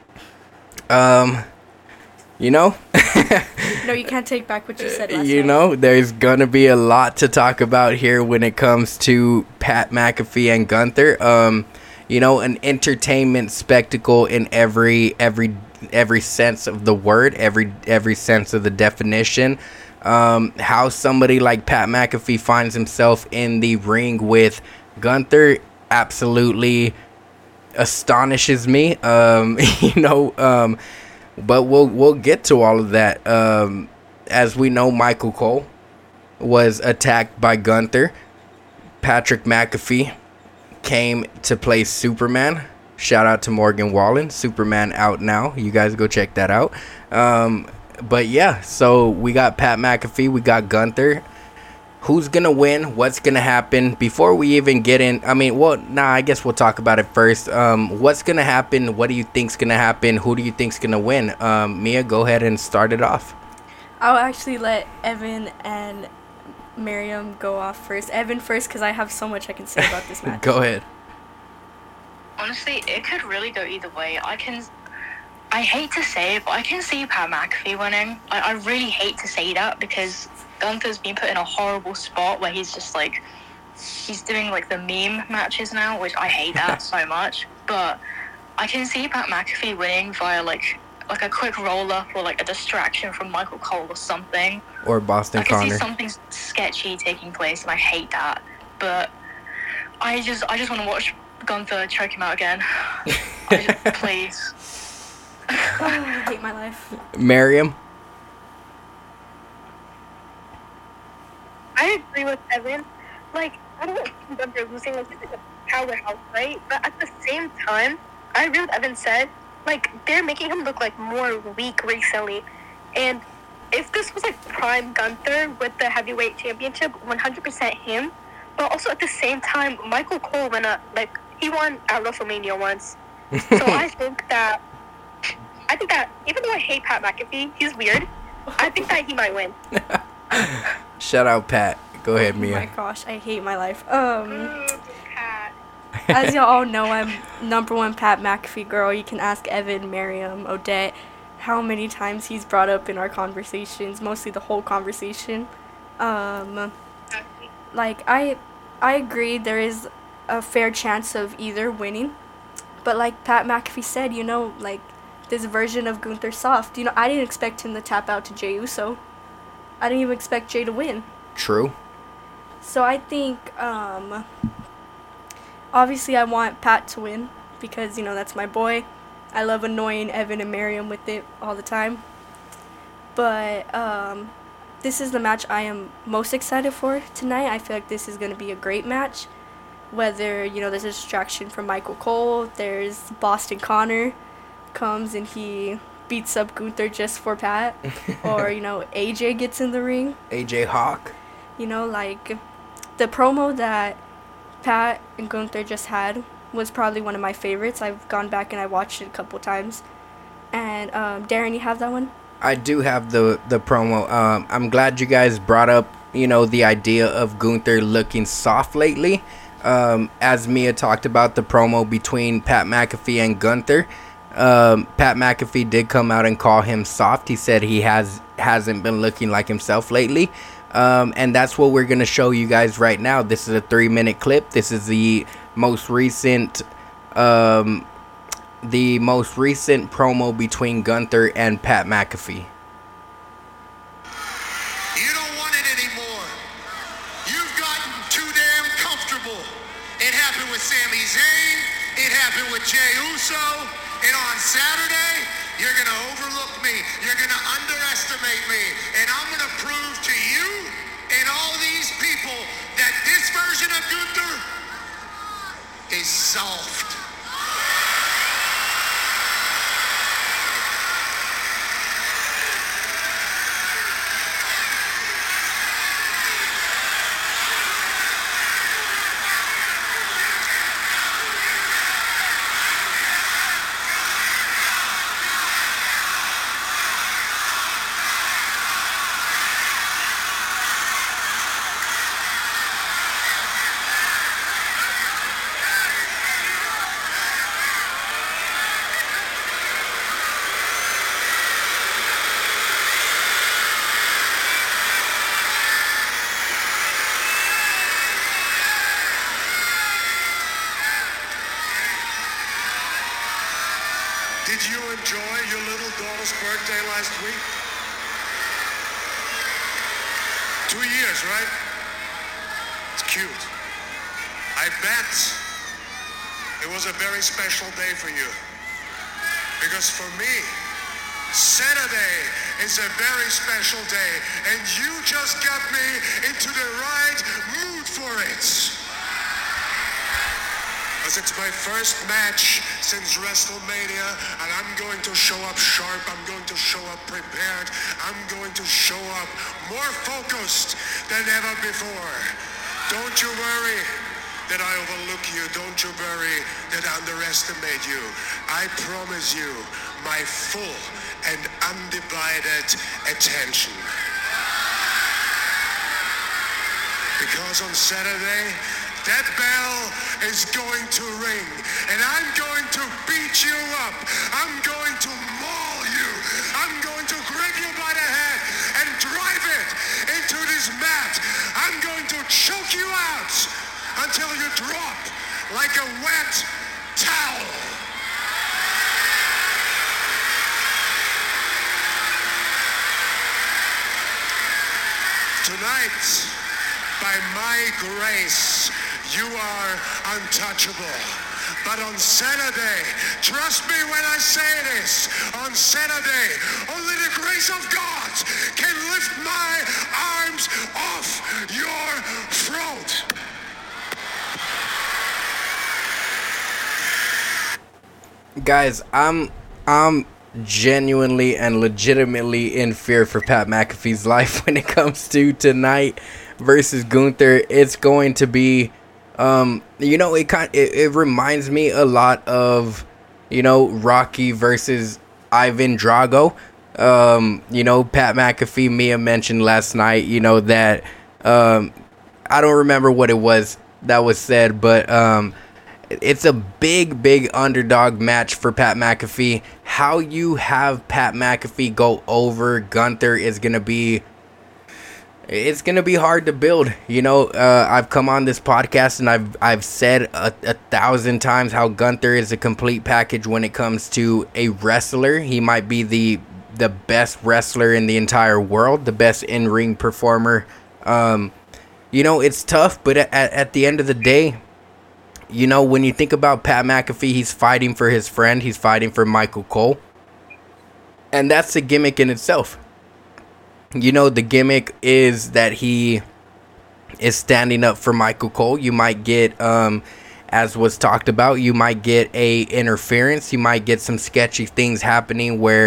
Um, you know... No, you can't take back what you said last You night. know, there's gonna be a lot to talk about here when it comes to Pat McAfee and Gunther. Um, you know, an entertainment spectacle in every every every sense of the word, every every sense of the definition. Um, how somebody like Pat McAfee finds himself in the ring with Gunther absolutely astonishes me. Um, you know, um. But we'll we'll get to all of that. Um, as we know, Michael Cole was attacked by Gunther. Patrick McAfee came to play Superman. Shout out to Morgan Wallen. Superman out now. You guys go check that out. Um, but yeah, so we got Pat McAfee. We got Gunther. Who's going to win? What's going to happen? Before we even get in, I mean, well, nah, I guess we'll talk about it first. Um, what's going to happen? What do you think's going to happen? Who do you think's going to win? Um, Mia, go ahead and start it off. I'll actually let Evan and Miriam go off first. Evan first, because I have so much I can say about this match. Go ahead. Honestly, it could really go either way. I can... I hate to say it, but I can see Pat McAfee winning. I, I really hate to say that because Gunther's been put in a horrible spot where he's just like, he's doing like the meme matches now, which I hate that so much. But I can see Pat McAfee winning via like like a quick roll up or like a distraction from Michael Cole or something. Or Boston I can Connor. see something sketchy taking place, and I hate that. But I just I just want to watch Gunther choke him out again. I just, please. Oh, I hate my life. Miriam? I agree with Evan. Like, I don't think Gunther losing like this is a powerhouse, right? But at the same time, I agree with Evan said. Like, they're making him look like more weak recently, and if this was like prime Gunther with the heavyweight championship, one hundred percent him. But also at the same time, Michael Cole went up like he won at WrestleMania once. So I think that I think that even though I hate Pat McAfee, he's weird. I think that he might win. Shout out, Pat. Go ahead, Oh Mia. my gosh, I hate my life. Um, Mm, Pat. as y'all all know, I'm number one Pat McAfee girl. You can ask Evan, Miriam, Odette, how many times he's brought up in our conversations, mostly the whole conversation. Um, like I, I agree there is a fair chance of either winning, but like Pat McAfee said, you know, like this version of Gunther soft. You know, I didn't expect him to tap out to Jey Uso. I didn't even expect Jey to win. True. So I think, um, obviously I want Pat to win because, you know, that's my boy. I love annoying Evan and Miriam with it all the time. But um, this is the match I am most excited for tonight. I feel like this is going to be a great match. Whether, you know, there's a distraction from Michael Cole, there's Boston Connor comes and he beats up Gunther just for Pat, or you know A J gets in the ring. A J Hawk. You know, like the promo that Pat and Gunther just had was probably one of my favorites. I've gone back and I watched it a couple times. And um, Darren, you have that one? I do have the the promo. Um, I'm glad you guys brought up, you know, the idea of Gunther looking soft lately. Um, as Mia talked about the promo between Pat McAfee and Gunther, um, Pat McAfee did come out and call him soft. He said he has hasn't been looking like himself lately, um, and that's what we're gonna show you guys right now. This is a three minute clip. This is the most recent, um, the most recent promo between Gunther and Pat McAfee. You don't want it anymore. You've gotten too damn comfortable. It happened with Sami Zayn. It happened with Jey Uso. And on Saturday, you're going to overlook me. You're going to underestimate me. And I'm going to prove to you and all these people that this version of Gunther is soft. Did you enjoy your little daughter's birthday last week? Two years, right? It's cute. I bet it was a very special day for you. Because for me, Saturday is a very special day, and you just got me into the right mood for it. Because it's my first match since WrestleMania, and I'm going to show up sharp, I'm going to show up prepared, I'm going to show up more focused than ever before. Don't you worry that I overlook you. Don't you worry that I underestimate you. I promise you my full and undivided attention. Because on Saturday, that bell is going to ring, and I'm going to beat you up. I'm going to maul you. I'm going to grab you by the head and drive it into this mat. I'm going to choke you out until you drop like a wet towel. Tonight, by my grace, you are untouchable. But on Saturday, trust me when I say this, on Saturday, only the grace of God can lift my arms off your throat. Guys, I'm I'm genuinely and legitimately in fear for Pat McAfee's life when it comes to tonight versus Gunther. It's going to be, um, you know, it kind it, it reminds me a lot of, you know, Rocky versus Ivan Drago. Um, you know, Pat McAfee, Mia mentioned last night, you know, that, um, I don't remember what it was that was said, but, um, it's a big, big underdog match for Pat McAfee. How you have Pat McAfee go over Gunther is going to be, it's going to be hard to build. You know, uh, I've come on this podcast and I've I've said a, a thousand times how Gunther is a complete package when it comes to a wrestler. He might be the the best wrestler in the entire world, the best in-ring performer. Um, you know, it's tough, but at, at the end of the day, you know, when you think about Pat McAfee, he's fighting for his friend. He's fighting for Michael Cole. And that's a gimmick in itself. You know, the gimmick is that he is standing up for Michael Cole. You might get, um, as was talked about, you might get a interference. You might get some sketchy things happening where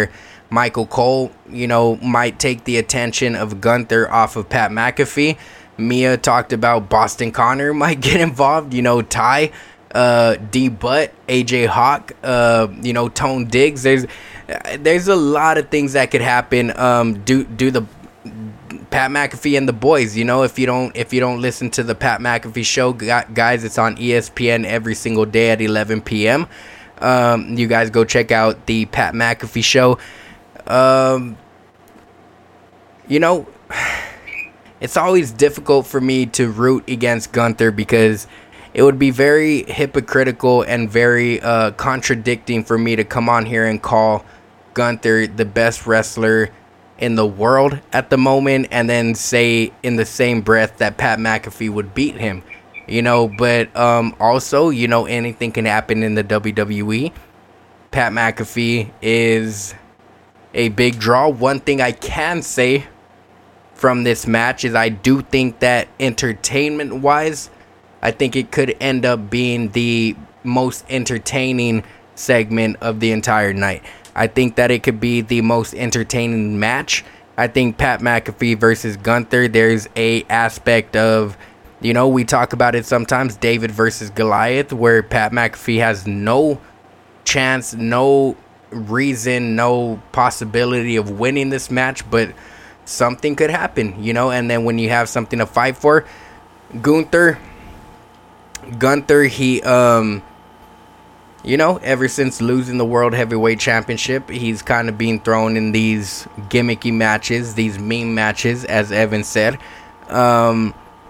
Michael Cole, you know, might take the attention of Gunther off of Pat McAfee. Mia talked about Boston Connor might get involved. You know, Ty, uh, D Butt, A J Hawk, uh, you know, Tone Diggs. There's there's a lot of things that could happen. Um, do do the Pat McAfee and the boys. You know, if you don't if you don't listen to the Pat McAfee show, guys, it's on E S P N every single day at eleven p.m. Um, you guys go check out the Pat McAfee show. Um, you know, it's always difficult for me to root against Gunther because it would be very hypocritical and very uh, contradicting for me to come on here and call Gunther the best wrestler in the world at the moment and then say in the same breath that Pat McAfee would beat him. You know, but um, also, you know, anything can happen in the W W E. Pat McAfee is a big draw. One thing I can say from this match is I do think that entertainment-wise, I think it could end up being the most entertaining segment of the entire night. I think that it could be the most entertaining match. I think Pat McAfee versus Gunther, there's a aspect of, you know, we talk about it sometimes, David versus Goliath, where Pat McAfee has no chance, no reason, no possibility of winning this match, but something could happen, you know. And then when you have something to fight for, Gunther, Gunther, he, um, you know, ever since losing the World Heavyweight Championship, he's kind of being thrown in these gimmicky matches, these meme matches, as Evan said. Um,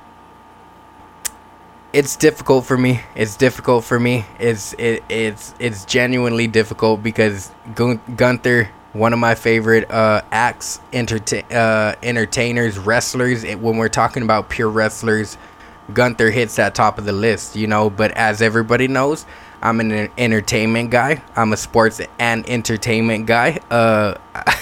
It's difficult for me. It's difficult for me. It's it, it's it's genuinely difficult because Gun- Gunther, one of my favorite uh, acts, entertain uh, entertainers, wrestlers. It, when we're talking about pure wrestlers, Gunther hits that top of the list, you know. But as everybody knows, I'm an entertainment guy. I'm a sports and entertainment guy. Uh,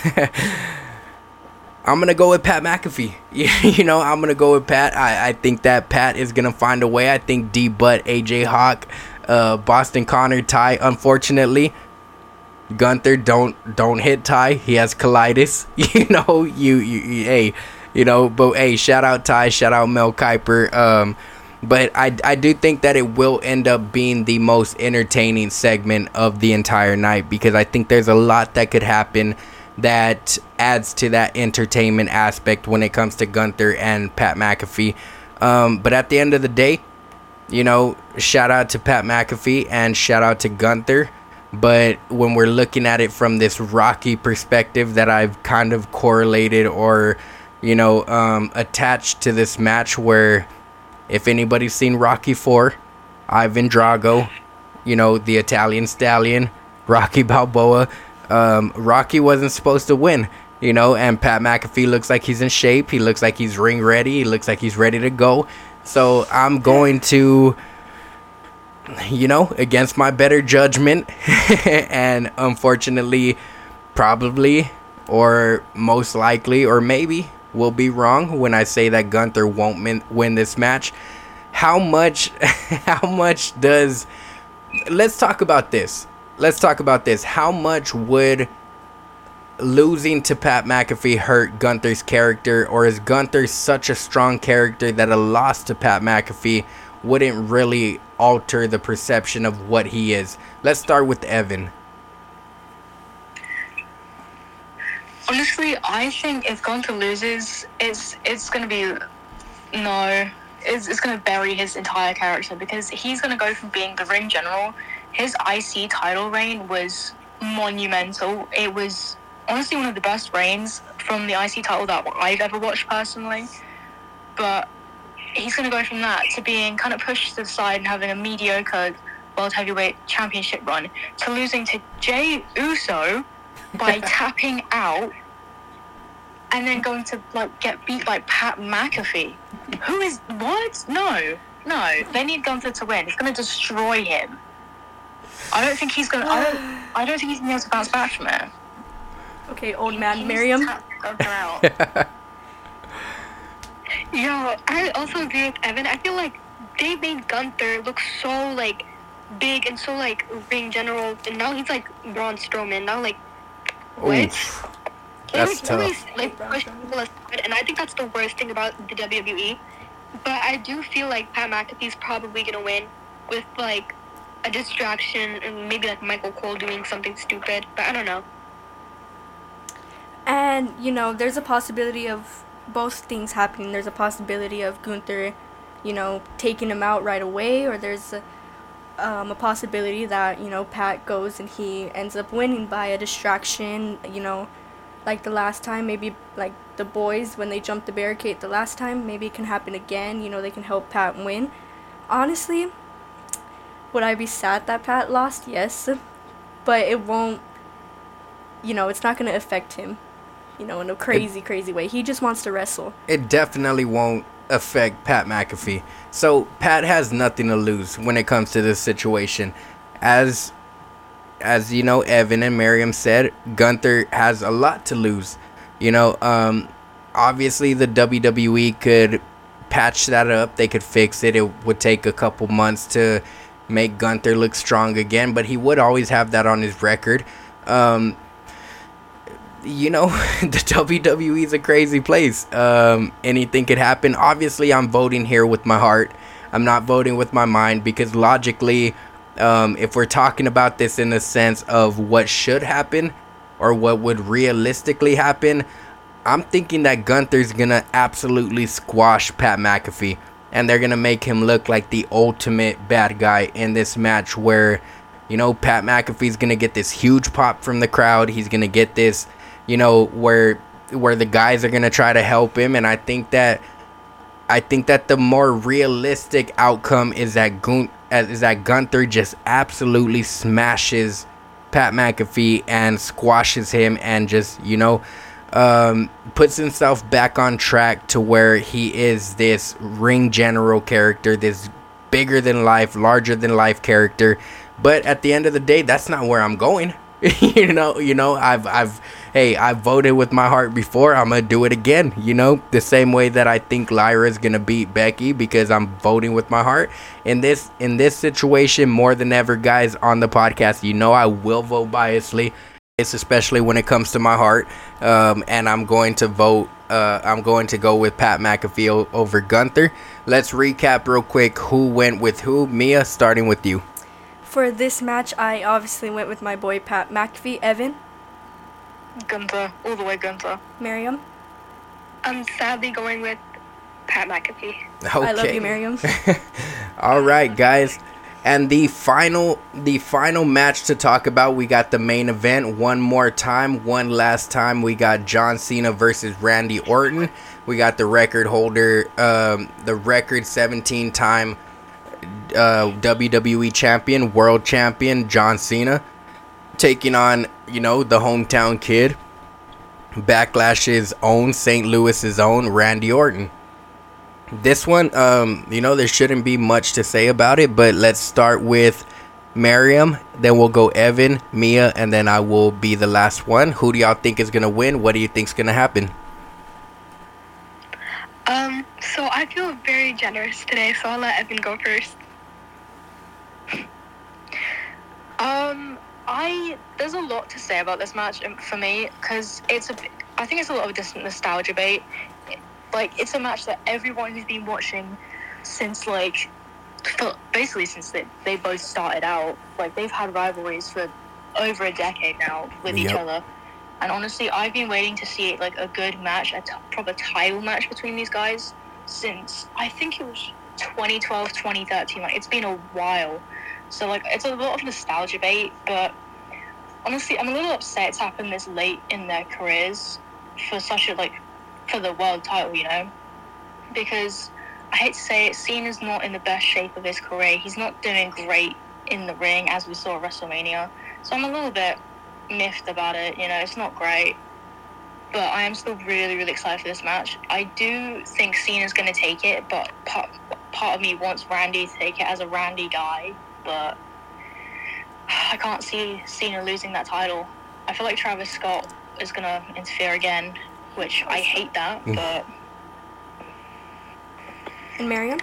I'm going to go with Pat McAfee. You know, I'm going to go with Pat. I, I think that Pat is going to find a way. I think D Butt, A J Hawk, uh, Boston Connor, Ty, unfortunately, Gunther, don't don't hit Ty. He has colitis. You know, you, you, you hey, you know, but hey, shout out Ty, shout out Mel Kiper. Um, but I, I do think that it will end up being the most entertaining segment of the entire night because I think there's a lot that could happen that adds to that entertainment aspect when it comes to Gunther and Pat McAfee. Um, but at the end of the day, you know, shout out to Pat McAfee and shout out to Gunther. But when we're looking at it from this Rocky perspective that I've kind of correlated or, you know, um, attached to this match, where if anybody's seen Rocky four, Ivan Drago, you know, the Italian stallion, Rocky Balboa, Um, Rocky wasn't supposed to win, you know, and Pat McAfee looks like he's in shape. He looks like he's ring ready. He looks like he's ready to go. So I'm going to, you know, against my better judgment, and unfortunately, probably, or most likely, or maybe will be wrong when I say that Gunther won't min- win this match. How much, how much does, let's talk about this. Let's talk about this. How much would losing to Pat McAfee hurt Gunther's character, or is Gunther such a strong character that a loss to Pat McAfee wouldn't really alter the perception of what he is? Let's start with Evan. Honestly, I think if Gunther loses, it's it's going to be, no, it's, it's going to bury his entire character because he's going to go from being the ring general. His I C title reign was monumental. It was honestly one of the best reigns from the I C title that I've ever watched personally. But he's going to go from that to being kind of pushed to the side and having a mediocre World Heavyweight Championship run to losing to Jey Uso by tapping out and then going to like get beat by Pat McAfee. Who is... What? No. No. They need Gunther to win. It's going to destroy him. I don't think he's gonna. I don't. I don't think he's gonna be able to bounce back from it. Okay, old He- man he Miriam. needs to tap Gunther out. Yeah, I also agree with Evan. I feel like they made Gunther look so like big and so like ring general, and now he's like Braun Strowman. Now like which Oof. can That's really tough. like push people aside, and I think that's the worst thing about the W W E. But I do feel like Pat McAfee's probably gonna win with like a distraction and maybe like Michael Cole doing something stupid. But I don't know. And, you know, there's a possibility of both things happening. There's a possibility of Gunther, you know, taking him out right away, or there's a, um, a possibility that, you know, Pat goes and he ends up winning by a distraction, you know, like the last time, maybe like the boys when they jumped the barricade the last time, maybe it can happen again, you know, they can help Pat win. Honestly, would I be sad that Pat lost? Yes, but it won't, you know, it's not going to affect him, you know, in a crazy, it, crazy way. He just wants to wrestle. It definitely won't affect Pat McAfee. So Pat has nothing to lose when it comes to this situation. As as you know, Evan and Miriam said, Gunther has a lot to lose. You know, um, obviously the W W E could patch that up. They could fix it. It would take a couple months to make Gunther look strong again, but he would always have that on his record. Um, you know, the W W E is a crazy place. Um, anything could happen. Obviously, I'm voting here with my heart. I'm not voting with my mind because logically, um, if we're talking about this in the sense of what should happen or what would realistically happen, I'm thinking that Gunther's going to absolutely squash Pat McAfee. And they're going to make him look like the ultimate bad guy in this match where, you know, Pat McAfee's going to get this huge pop from the crowd. He's going to get this, you know, where where the guys are going to try to help him. And I think that I think that the more realistic outcome is that Gun- is that Gunther just absolutely smashes Pat McAfee and squashes him and just, you know, Um, puts himself back on track to where he is this ring general character, this bigger than life, larger than life character. But at the end of the day, that's not where I'm going. you know, you know, I've, I've, hey, I voted with my heart before. I'm gonna do it again. You know, the same way that I think Lyra's gonna beat Becky because I'm voting with my heart. In this, in this situation, more than ever, guys, on the podcast, you know, I will vote biasly. It's especially when it comes to my heart, um, and I'm going to vote. Uh, I'm going to go with Pat McAfee o- over Gunther. Let's recap real quick who went with who. Mia, starting with you. For this match, I obviously went with my boy Pat McAfee. Evan, Gunther, all the way Gunther. Miriam. I'm sadly going with Pat McAfee. Okay. I love you, Miriam. All right, guys. And the final the final match to talk about, we got the main event one more time, one last time. We got John Cena versus Randy Orton. We got the record holder, um, the record seventeen-time uh, W W E champion, world champion, John Cena, taking on, you know, the hometown kid, Backlash's own, Saint Louis's own, Randy Orton. This one, um, you know, there shouldn't be much to say about it, but let's start with Miriam, then we'll go Evan, Mia, and then I will be the last one. Who do y'all think is going to win? What do you think is going to happen? Um, so I feel very generous today, so I'll let Evan go first. Um, I, there's a lot to say about this match for me, because it's a, I think it's a lot of a distant nostalgia bait. Like, it's a match that everyone who's been watching since, like, for, basically since they, they both started out, like, they've had rivalries for over a decade now with Yep. each other. And honestly, I've been waiting to see, like, a good match, a t- proper title match between these guys since, I think it was twenty twelve, twenty thirteen. Like, it's been a while. So, like, it's a lot of nostalgia bait, but honestly, I'm a little upset it's happened this late in their careers for such a, like, for the world title, you know, because I hate to say it, Cena's not in the best shape of his career. He's not doing great in the ring, as we saw at WrestleMania. So I'm a little bit miffed about it, you know, it's not great. But I am still really, really excited for this match. I do think Cena's going to take it, but part, part of me wants Randy to take it as a Randy guy, but I can't see Cena losing that title. I feel like Travis Scott is going to interfere again, which I hate that, but... And Miriam?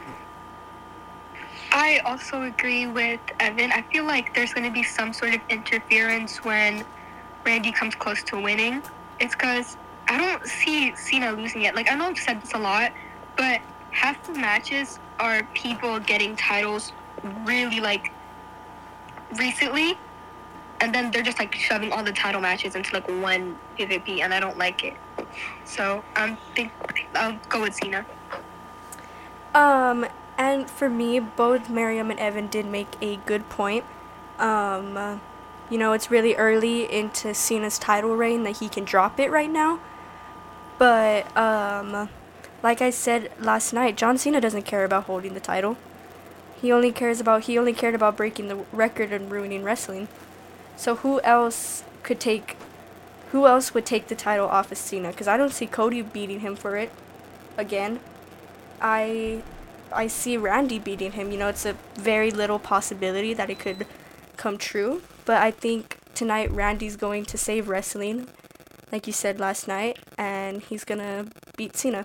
I also agree with Evan. I feel like there's going to be some sort of interference when Randy comes close to winning, it's because I don't see Cena losing it. Like, I know I've said this a lot, but half the matches are people getting titles really, like, recently, and then they're just, like, shoving all the title matches into, like, one P V P, and I don't like it. So, um, think, I'll go with Cena. Um, and for me, both Miriam and Evan did make a good point. Um, you know, it's really early into Cena's title reign that he can drop it right now. But, um, like I said last night, John Cena doesn't care about holding the title. He only cares about, he only cared about breaking the record and ruining wrestling. So who else could take, who else would take the title off of Cena? Because I don't see Cody beating him for it again. I, I see Randy beating him. You know, it's a very little possibility that it could come true. But I think tonight Randy's going to save wrestling, like you said last night, and he's going to beat Cena.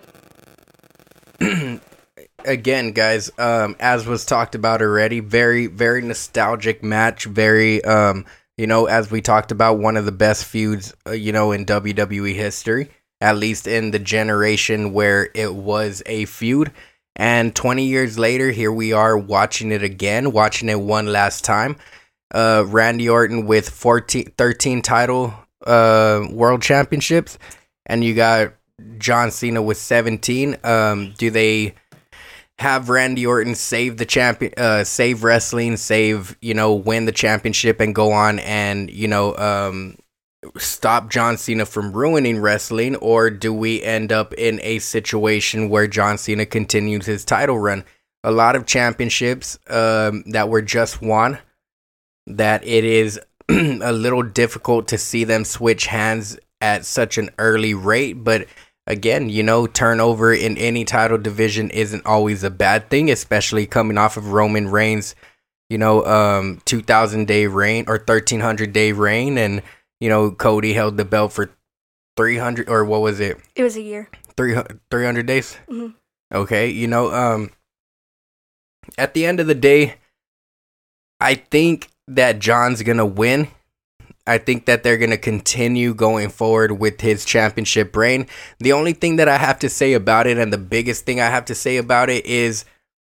Again, guys, um, as was talked about already, very, very nostalgic match. Very, um, you know, as we talked about, one of the best feuds, uh, you know, in W W E history, at least in the generation where it was a feud. And twenty years later, here we are watching it again, watching it one last time. Uh, Randy Orton with fourteen, thirteen title uh, world championships, and you got John Cena with seventeen. Um, do they have Randy Orton save the champion, uh, save wrestling, save, you know, win the championship and go on and, you know, um, stop John Cena from ruining wrestling? Or do we end up in a situation where John Cena continues his title run? A lot of championships um, that were just won, that it is a little difficult to see them switch hands at such an early rate. But again, you know, turnover in any title division isn't always a bad thing, especially coming off of Roman Reigns, you know, um, two thousand day reign or thirteen hundred day reign. And, you know, Cody held the belt for three hundred, or what was it? It was a year. three hundred days? Mm-hmm. Okay, you know, um, at the end of the day, I think that John's going to win. I think that they're going to continue going forward with his championship reign. The only thing that I have to say about it, and the biggest thing I have to say about it, is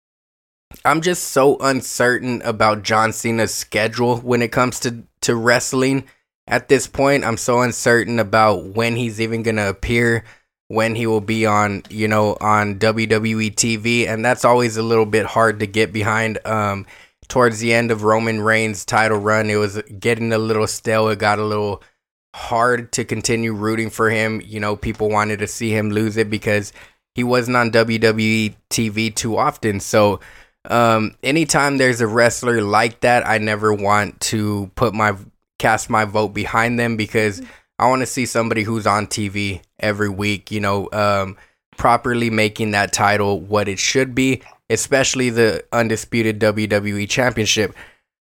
I'm just so uncertain about John Cena's schedule when it comes to, to wrestling. At this point, I'm so uncertain about when he's even going to appear, when he will be on, you know, on W W E T V. And that's always a little bit hard to get behind. Um, Towards the end of Roman Reigns' title run, it was getting a little stale. It got a little hard to continue rooting for him. You know, people wanted to see him lose it because he wasn't on W W E T V too often. So, um, anytime there's a wrestler like that, I never want to put my cast my vote behind them, because I want to see somebody who's on T V every week. You know, um, properly making that title what it should be, especially the undisputed W W E Championship.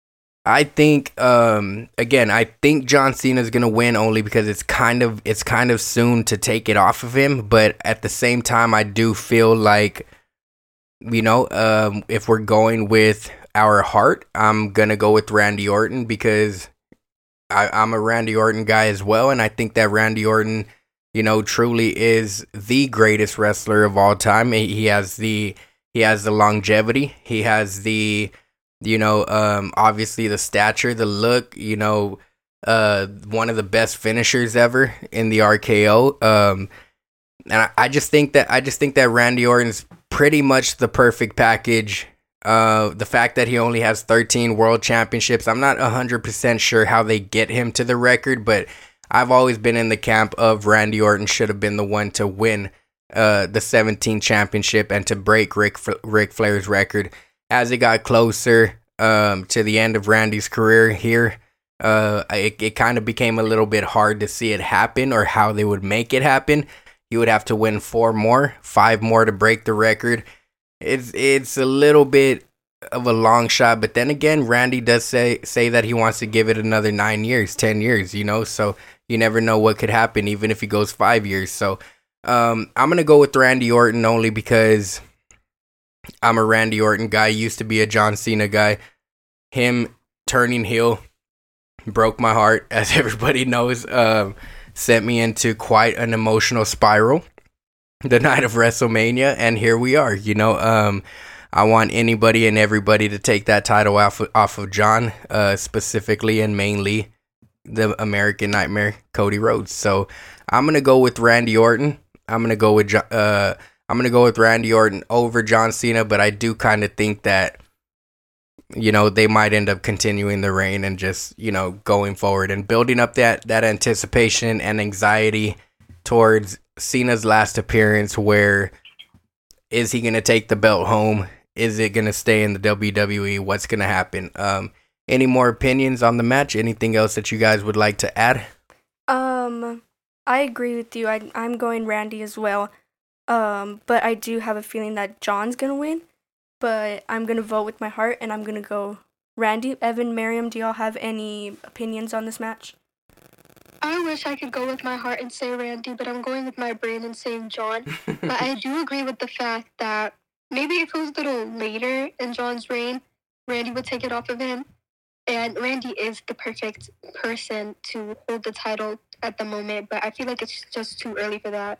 I think, um, again, I think John Cena is gonna win only because it's kind of it's kind of soon to take it off of him. But at the same time, I do feel like, you know, um, if we're going with our heart, I'm gonna go with Randy Orton, because I, I'm a Randy Orton guy as well, and I think that Randy Orton, you know, truly is the greatest wrestler of all time. He has the He has the longevity. He has the, you know, um, obviously the stature, the look, you know, uh, one of the best finishers ever in the R K O. Um, and I, I just think that, I just think that Randy Orton's pretty much the perfect package. Uh, the fact that he only has thirteen world championships, I'm not one hundred percent sure how they get him to the record, but I've always been in the camp of Randy Orton should have been the one to win Uh, the seventeen championship and to break Ric, Ric Flair's record. As it got closer um, to the end of Randy's career here, uh, it, it kind of became a little bit hard to see it happen, or how they would make it happen. He would have to win four more, five more to break the record. It's it's a little bit of a long shot, but then again, Randy does say say that he wants to give it another nine years, ten years, you know, so you never know what could happen, even if he goes five years. So Um, I'm going to go with Randy Orton only because I'm a Randy Orton guy. Used to be a John Cena guy. Him turning heel broke my heart, as everybody knows. Um, sent me into quite an emotional spiral the night of WrestleMania, and here we are. You know, um, I want anybody and everybody to take that title off of, off of John, uh, specifically and mainly the American Nightmare, Cody Rhodes. So I'm gonna go with Randy Orton. I'm gonna go with uh, I'm gonna go with Randy Orton over John Cena, but I do kind of think that, you know, they might end up continuing the reign and just, you know, going forward and building up that, that anticipation and anxiety towards Cena's last appearance. Where is he going to take the belt home? Is it going to stay in the W W E? What's going to happen? Um, any more opinions on the match? Anything else that you guys would like to add? Um, I agree with you. I, I'm going Randy as well. Um, but I do have a feeling that John's going to win. But I'm going to vote with my heart, and I'm going to go Randy. Evan, Miriam, do y'all have any opinions on this match? I wish I could go with my heart and say Randy, but I'm going with my brain and saying John. But I do agree with the fact that maybe if it was a little later in John's reign, Randy would take it off of him. And Randy is the perfect person to hold the title at the moment, but I feel like it's just too early for that.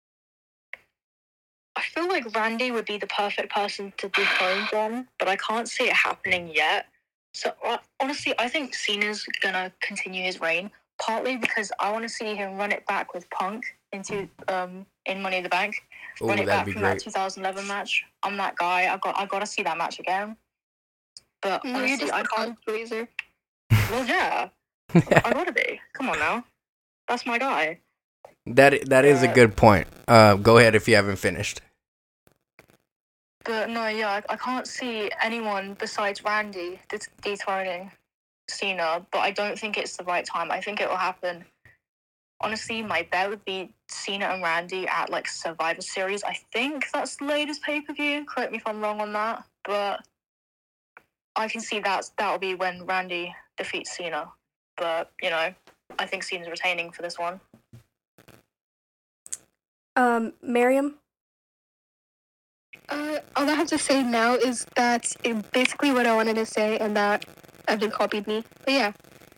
I feel like Randy would be the perfect person to dethrone John, but I can't see it happening yet. So, uh, honestly, I think Cena's gonna continue his reign, partly because I want to see him run it back with Punk into um in Money in the Bank. Ooh, run it that'd back be from great. that two thousand eleven match. I'm that guy. I got I got to see that match again. But No, you're honestly, just I a can't. blazer. Well, yeah, I gotta be. Come on now, that's my guy. That that is a Uh, good point. Uh, go ahead if you haven't finished. But no, yeah, I, I can't see anyone besides Randy det- dethroning Cena, but I don't think it's the right time. I think it will happen. Honestly, my bet would be Cena and Randy at, like, Survivor Series. I think that's the latest pay-per-view. Correct me if I'm wrong on that. But I can see that that'll be when Randy defeats Cena. But, you know, I think Cena's retaining for this one. Um, Miriam? Uh, all I have to say now is that it basically what I wanted to say, and that Evan copied me. But yeah.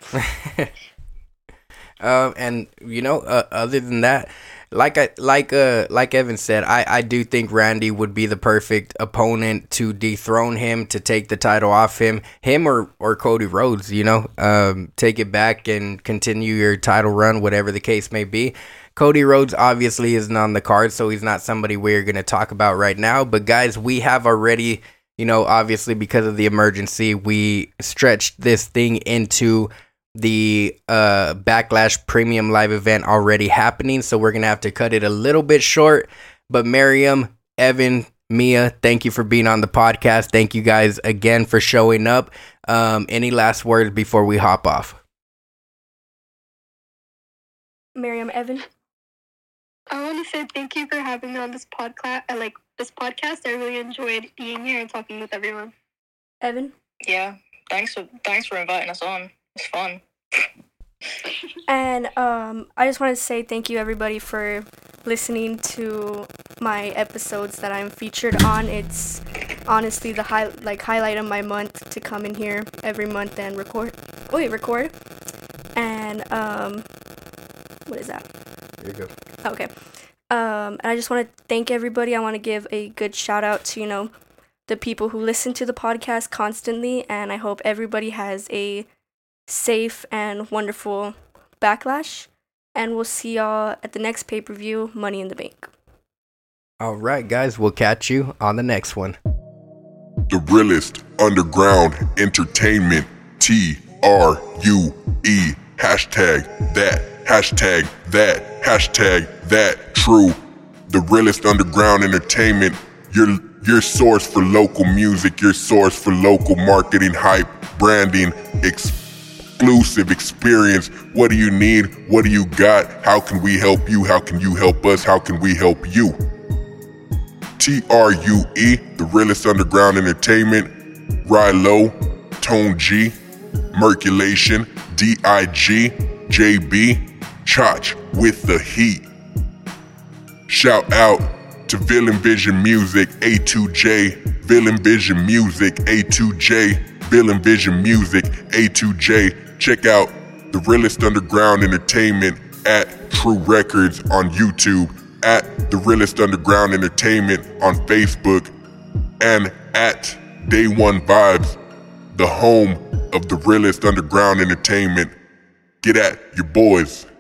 Um, and you know, uh, other than that, like I like uh like Evan said, I I do think Randy would be the perfect opponent to dethrone him, to take the title off him, him or or Cody Rhodes. You know, um, take it back and continue your title run, whatever the case may be. Cody Rhodes obviously isn't on the card, so he's not somebody we're gonna talk about right now. But guys, we have already, you know, obviously because of the emergency, we stretched this thing into the uh Backlash Premium Live event already happening, so we're gonna have to cut it a little bit short. But Miriam, Evan, Mia, thank you for being on the podcast. Thank you guys again for showing up. Um any last words before we hop off? Miriam, Evan? I want to say thank you for having me on this podcast. I like this podcast. I really enjoyed being here and talking with everyone. Evan? Yeah, thanks for thanks for inviting us on. It's fun. And um, I just wanted to say thank you, everybody, for listening to my episodes that I'm featured on. It's honestly the high, like highlight of my month to come in here every month and record. Oh, wait, record. And um, what is that? There you go. Okay. Um, and I just want to thank everybody. I want to give a good shout out to, you know, the people who listen to the podcast constantly. And I hope everybody has a safe and wonderful Backlash. And we'll see y'all at the next pay-per-view, Money in the Bank. All right, guys, we'll catch you on the next one. The realest underground entertainment. T R U E. Hashtag that. Hashtag that. Hashtag that. True. The realest underground entertainment. Your your source for local music. Your source for local marketing, hype, branding, exclusive experience. What do you need? What do you got? How can we help you? How can you help us? How can we help you? T R U E, the realest underground entertainment. Rilo, Tone G, Merculation, D I G, J B, Chach with the heat. Shout out to Villain Vision Music, A two J, Villain Vision Music, A two J, Villain Vision Music, A two J. Check out The Realest Underground Entertainment at True Records on YouTube, at The Realest Underground Entertainment on Facebook, and at Day One Vibes, the home of The Realest Underground Entertainment. Get at your boys.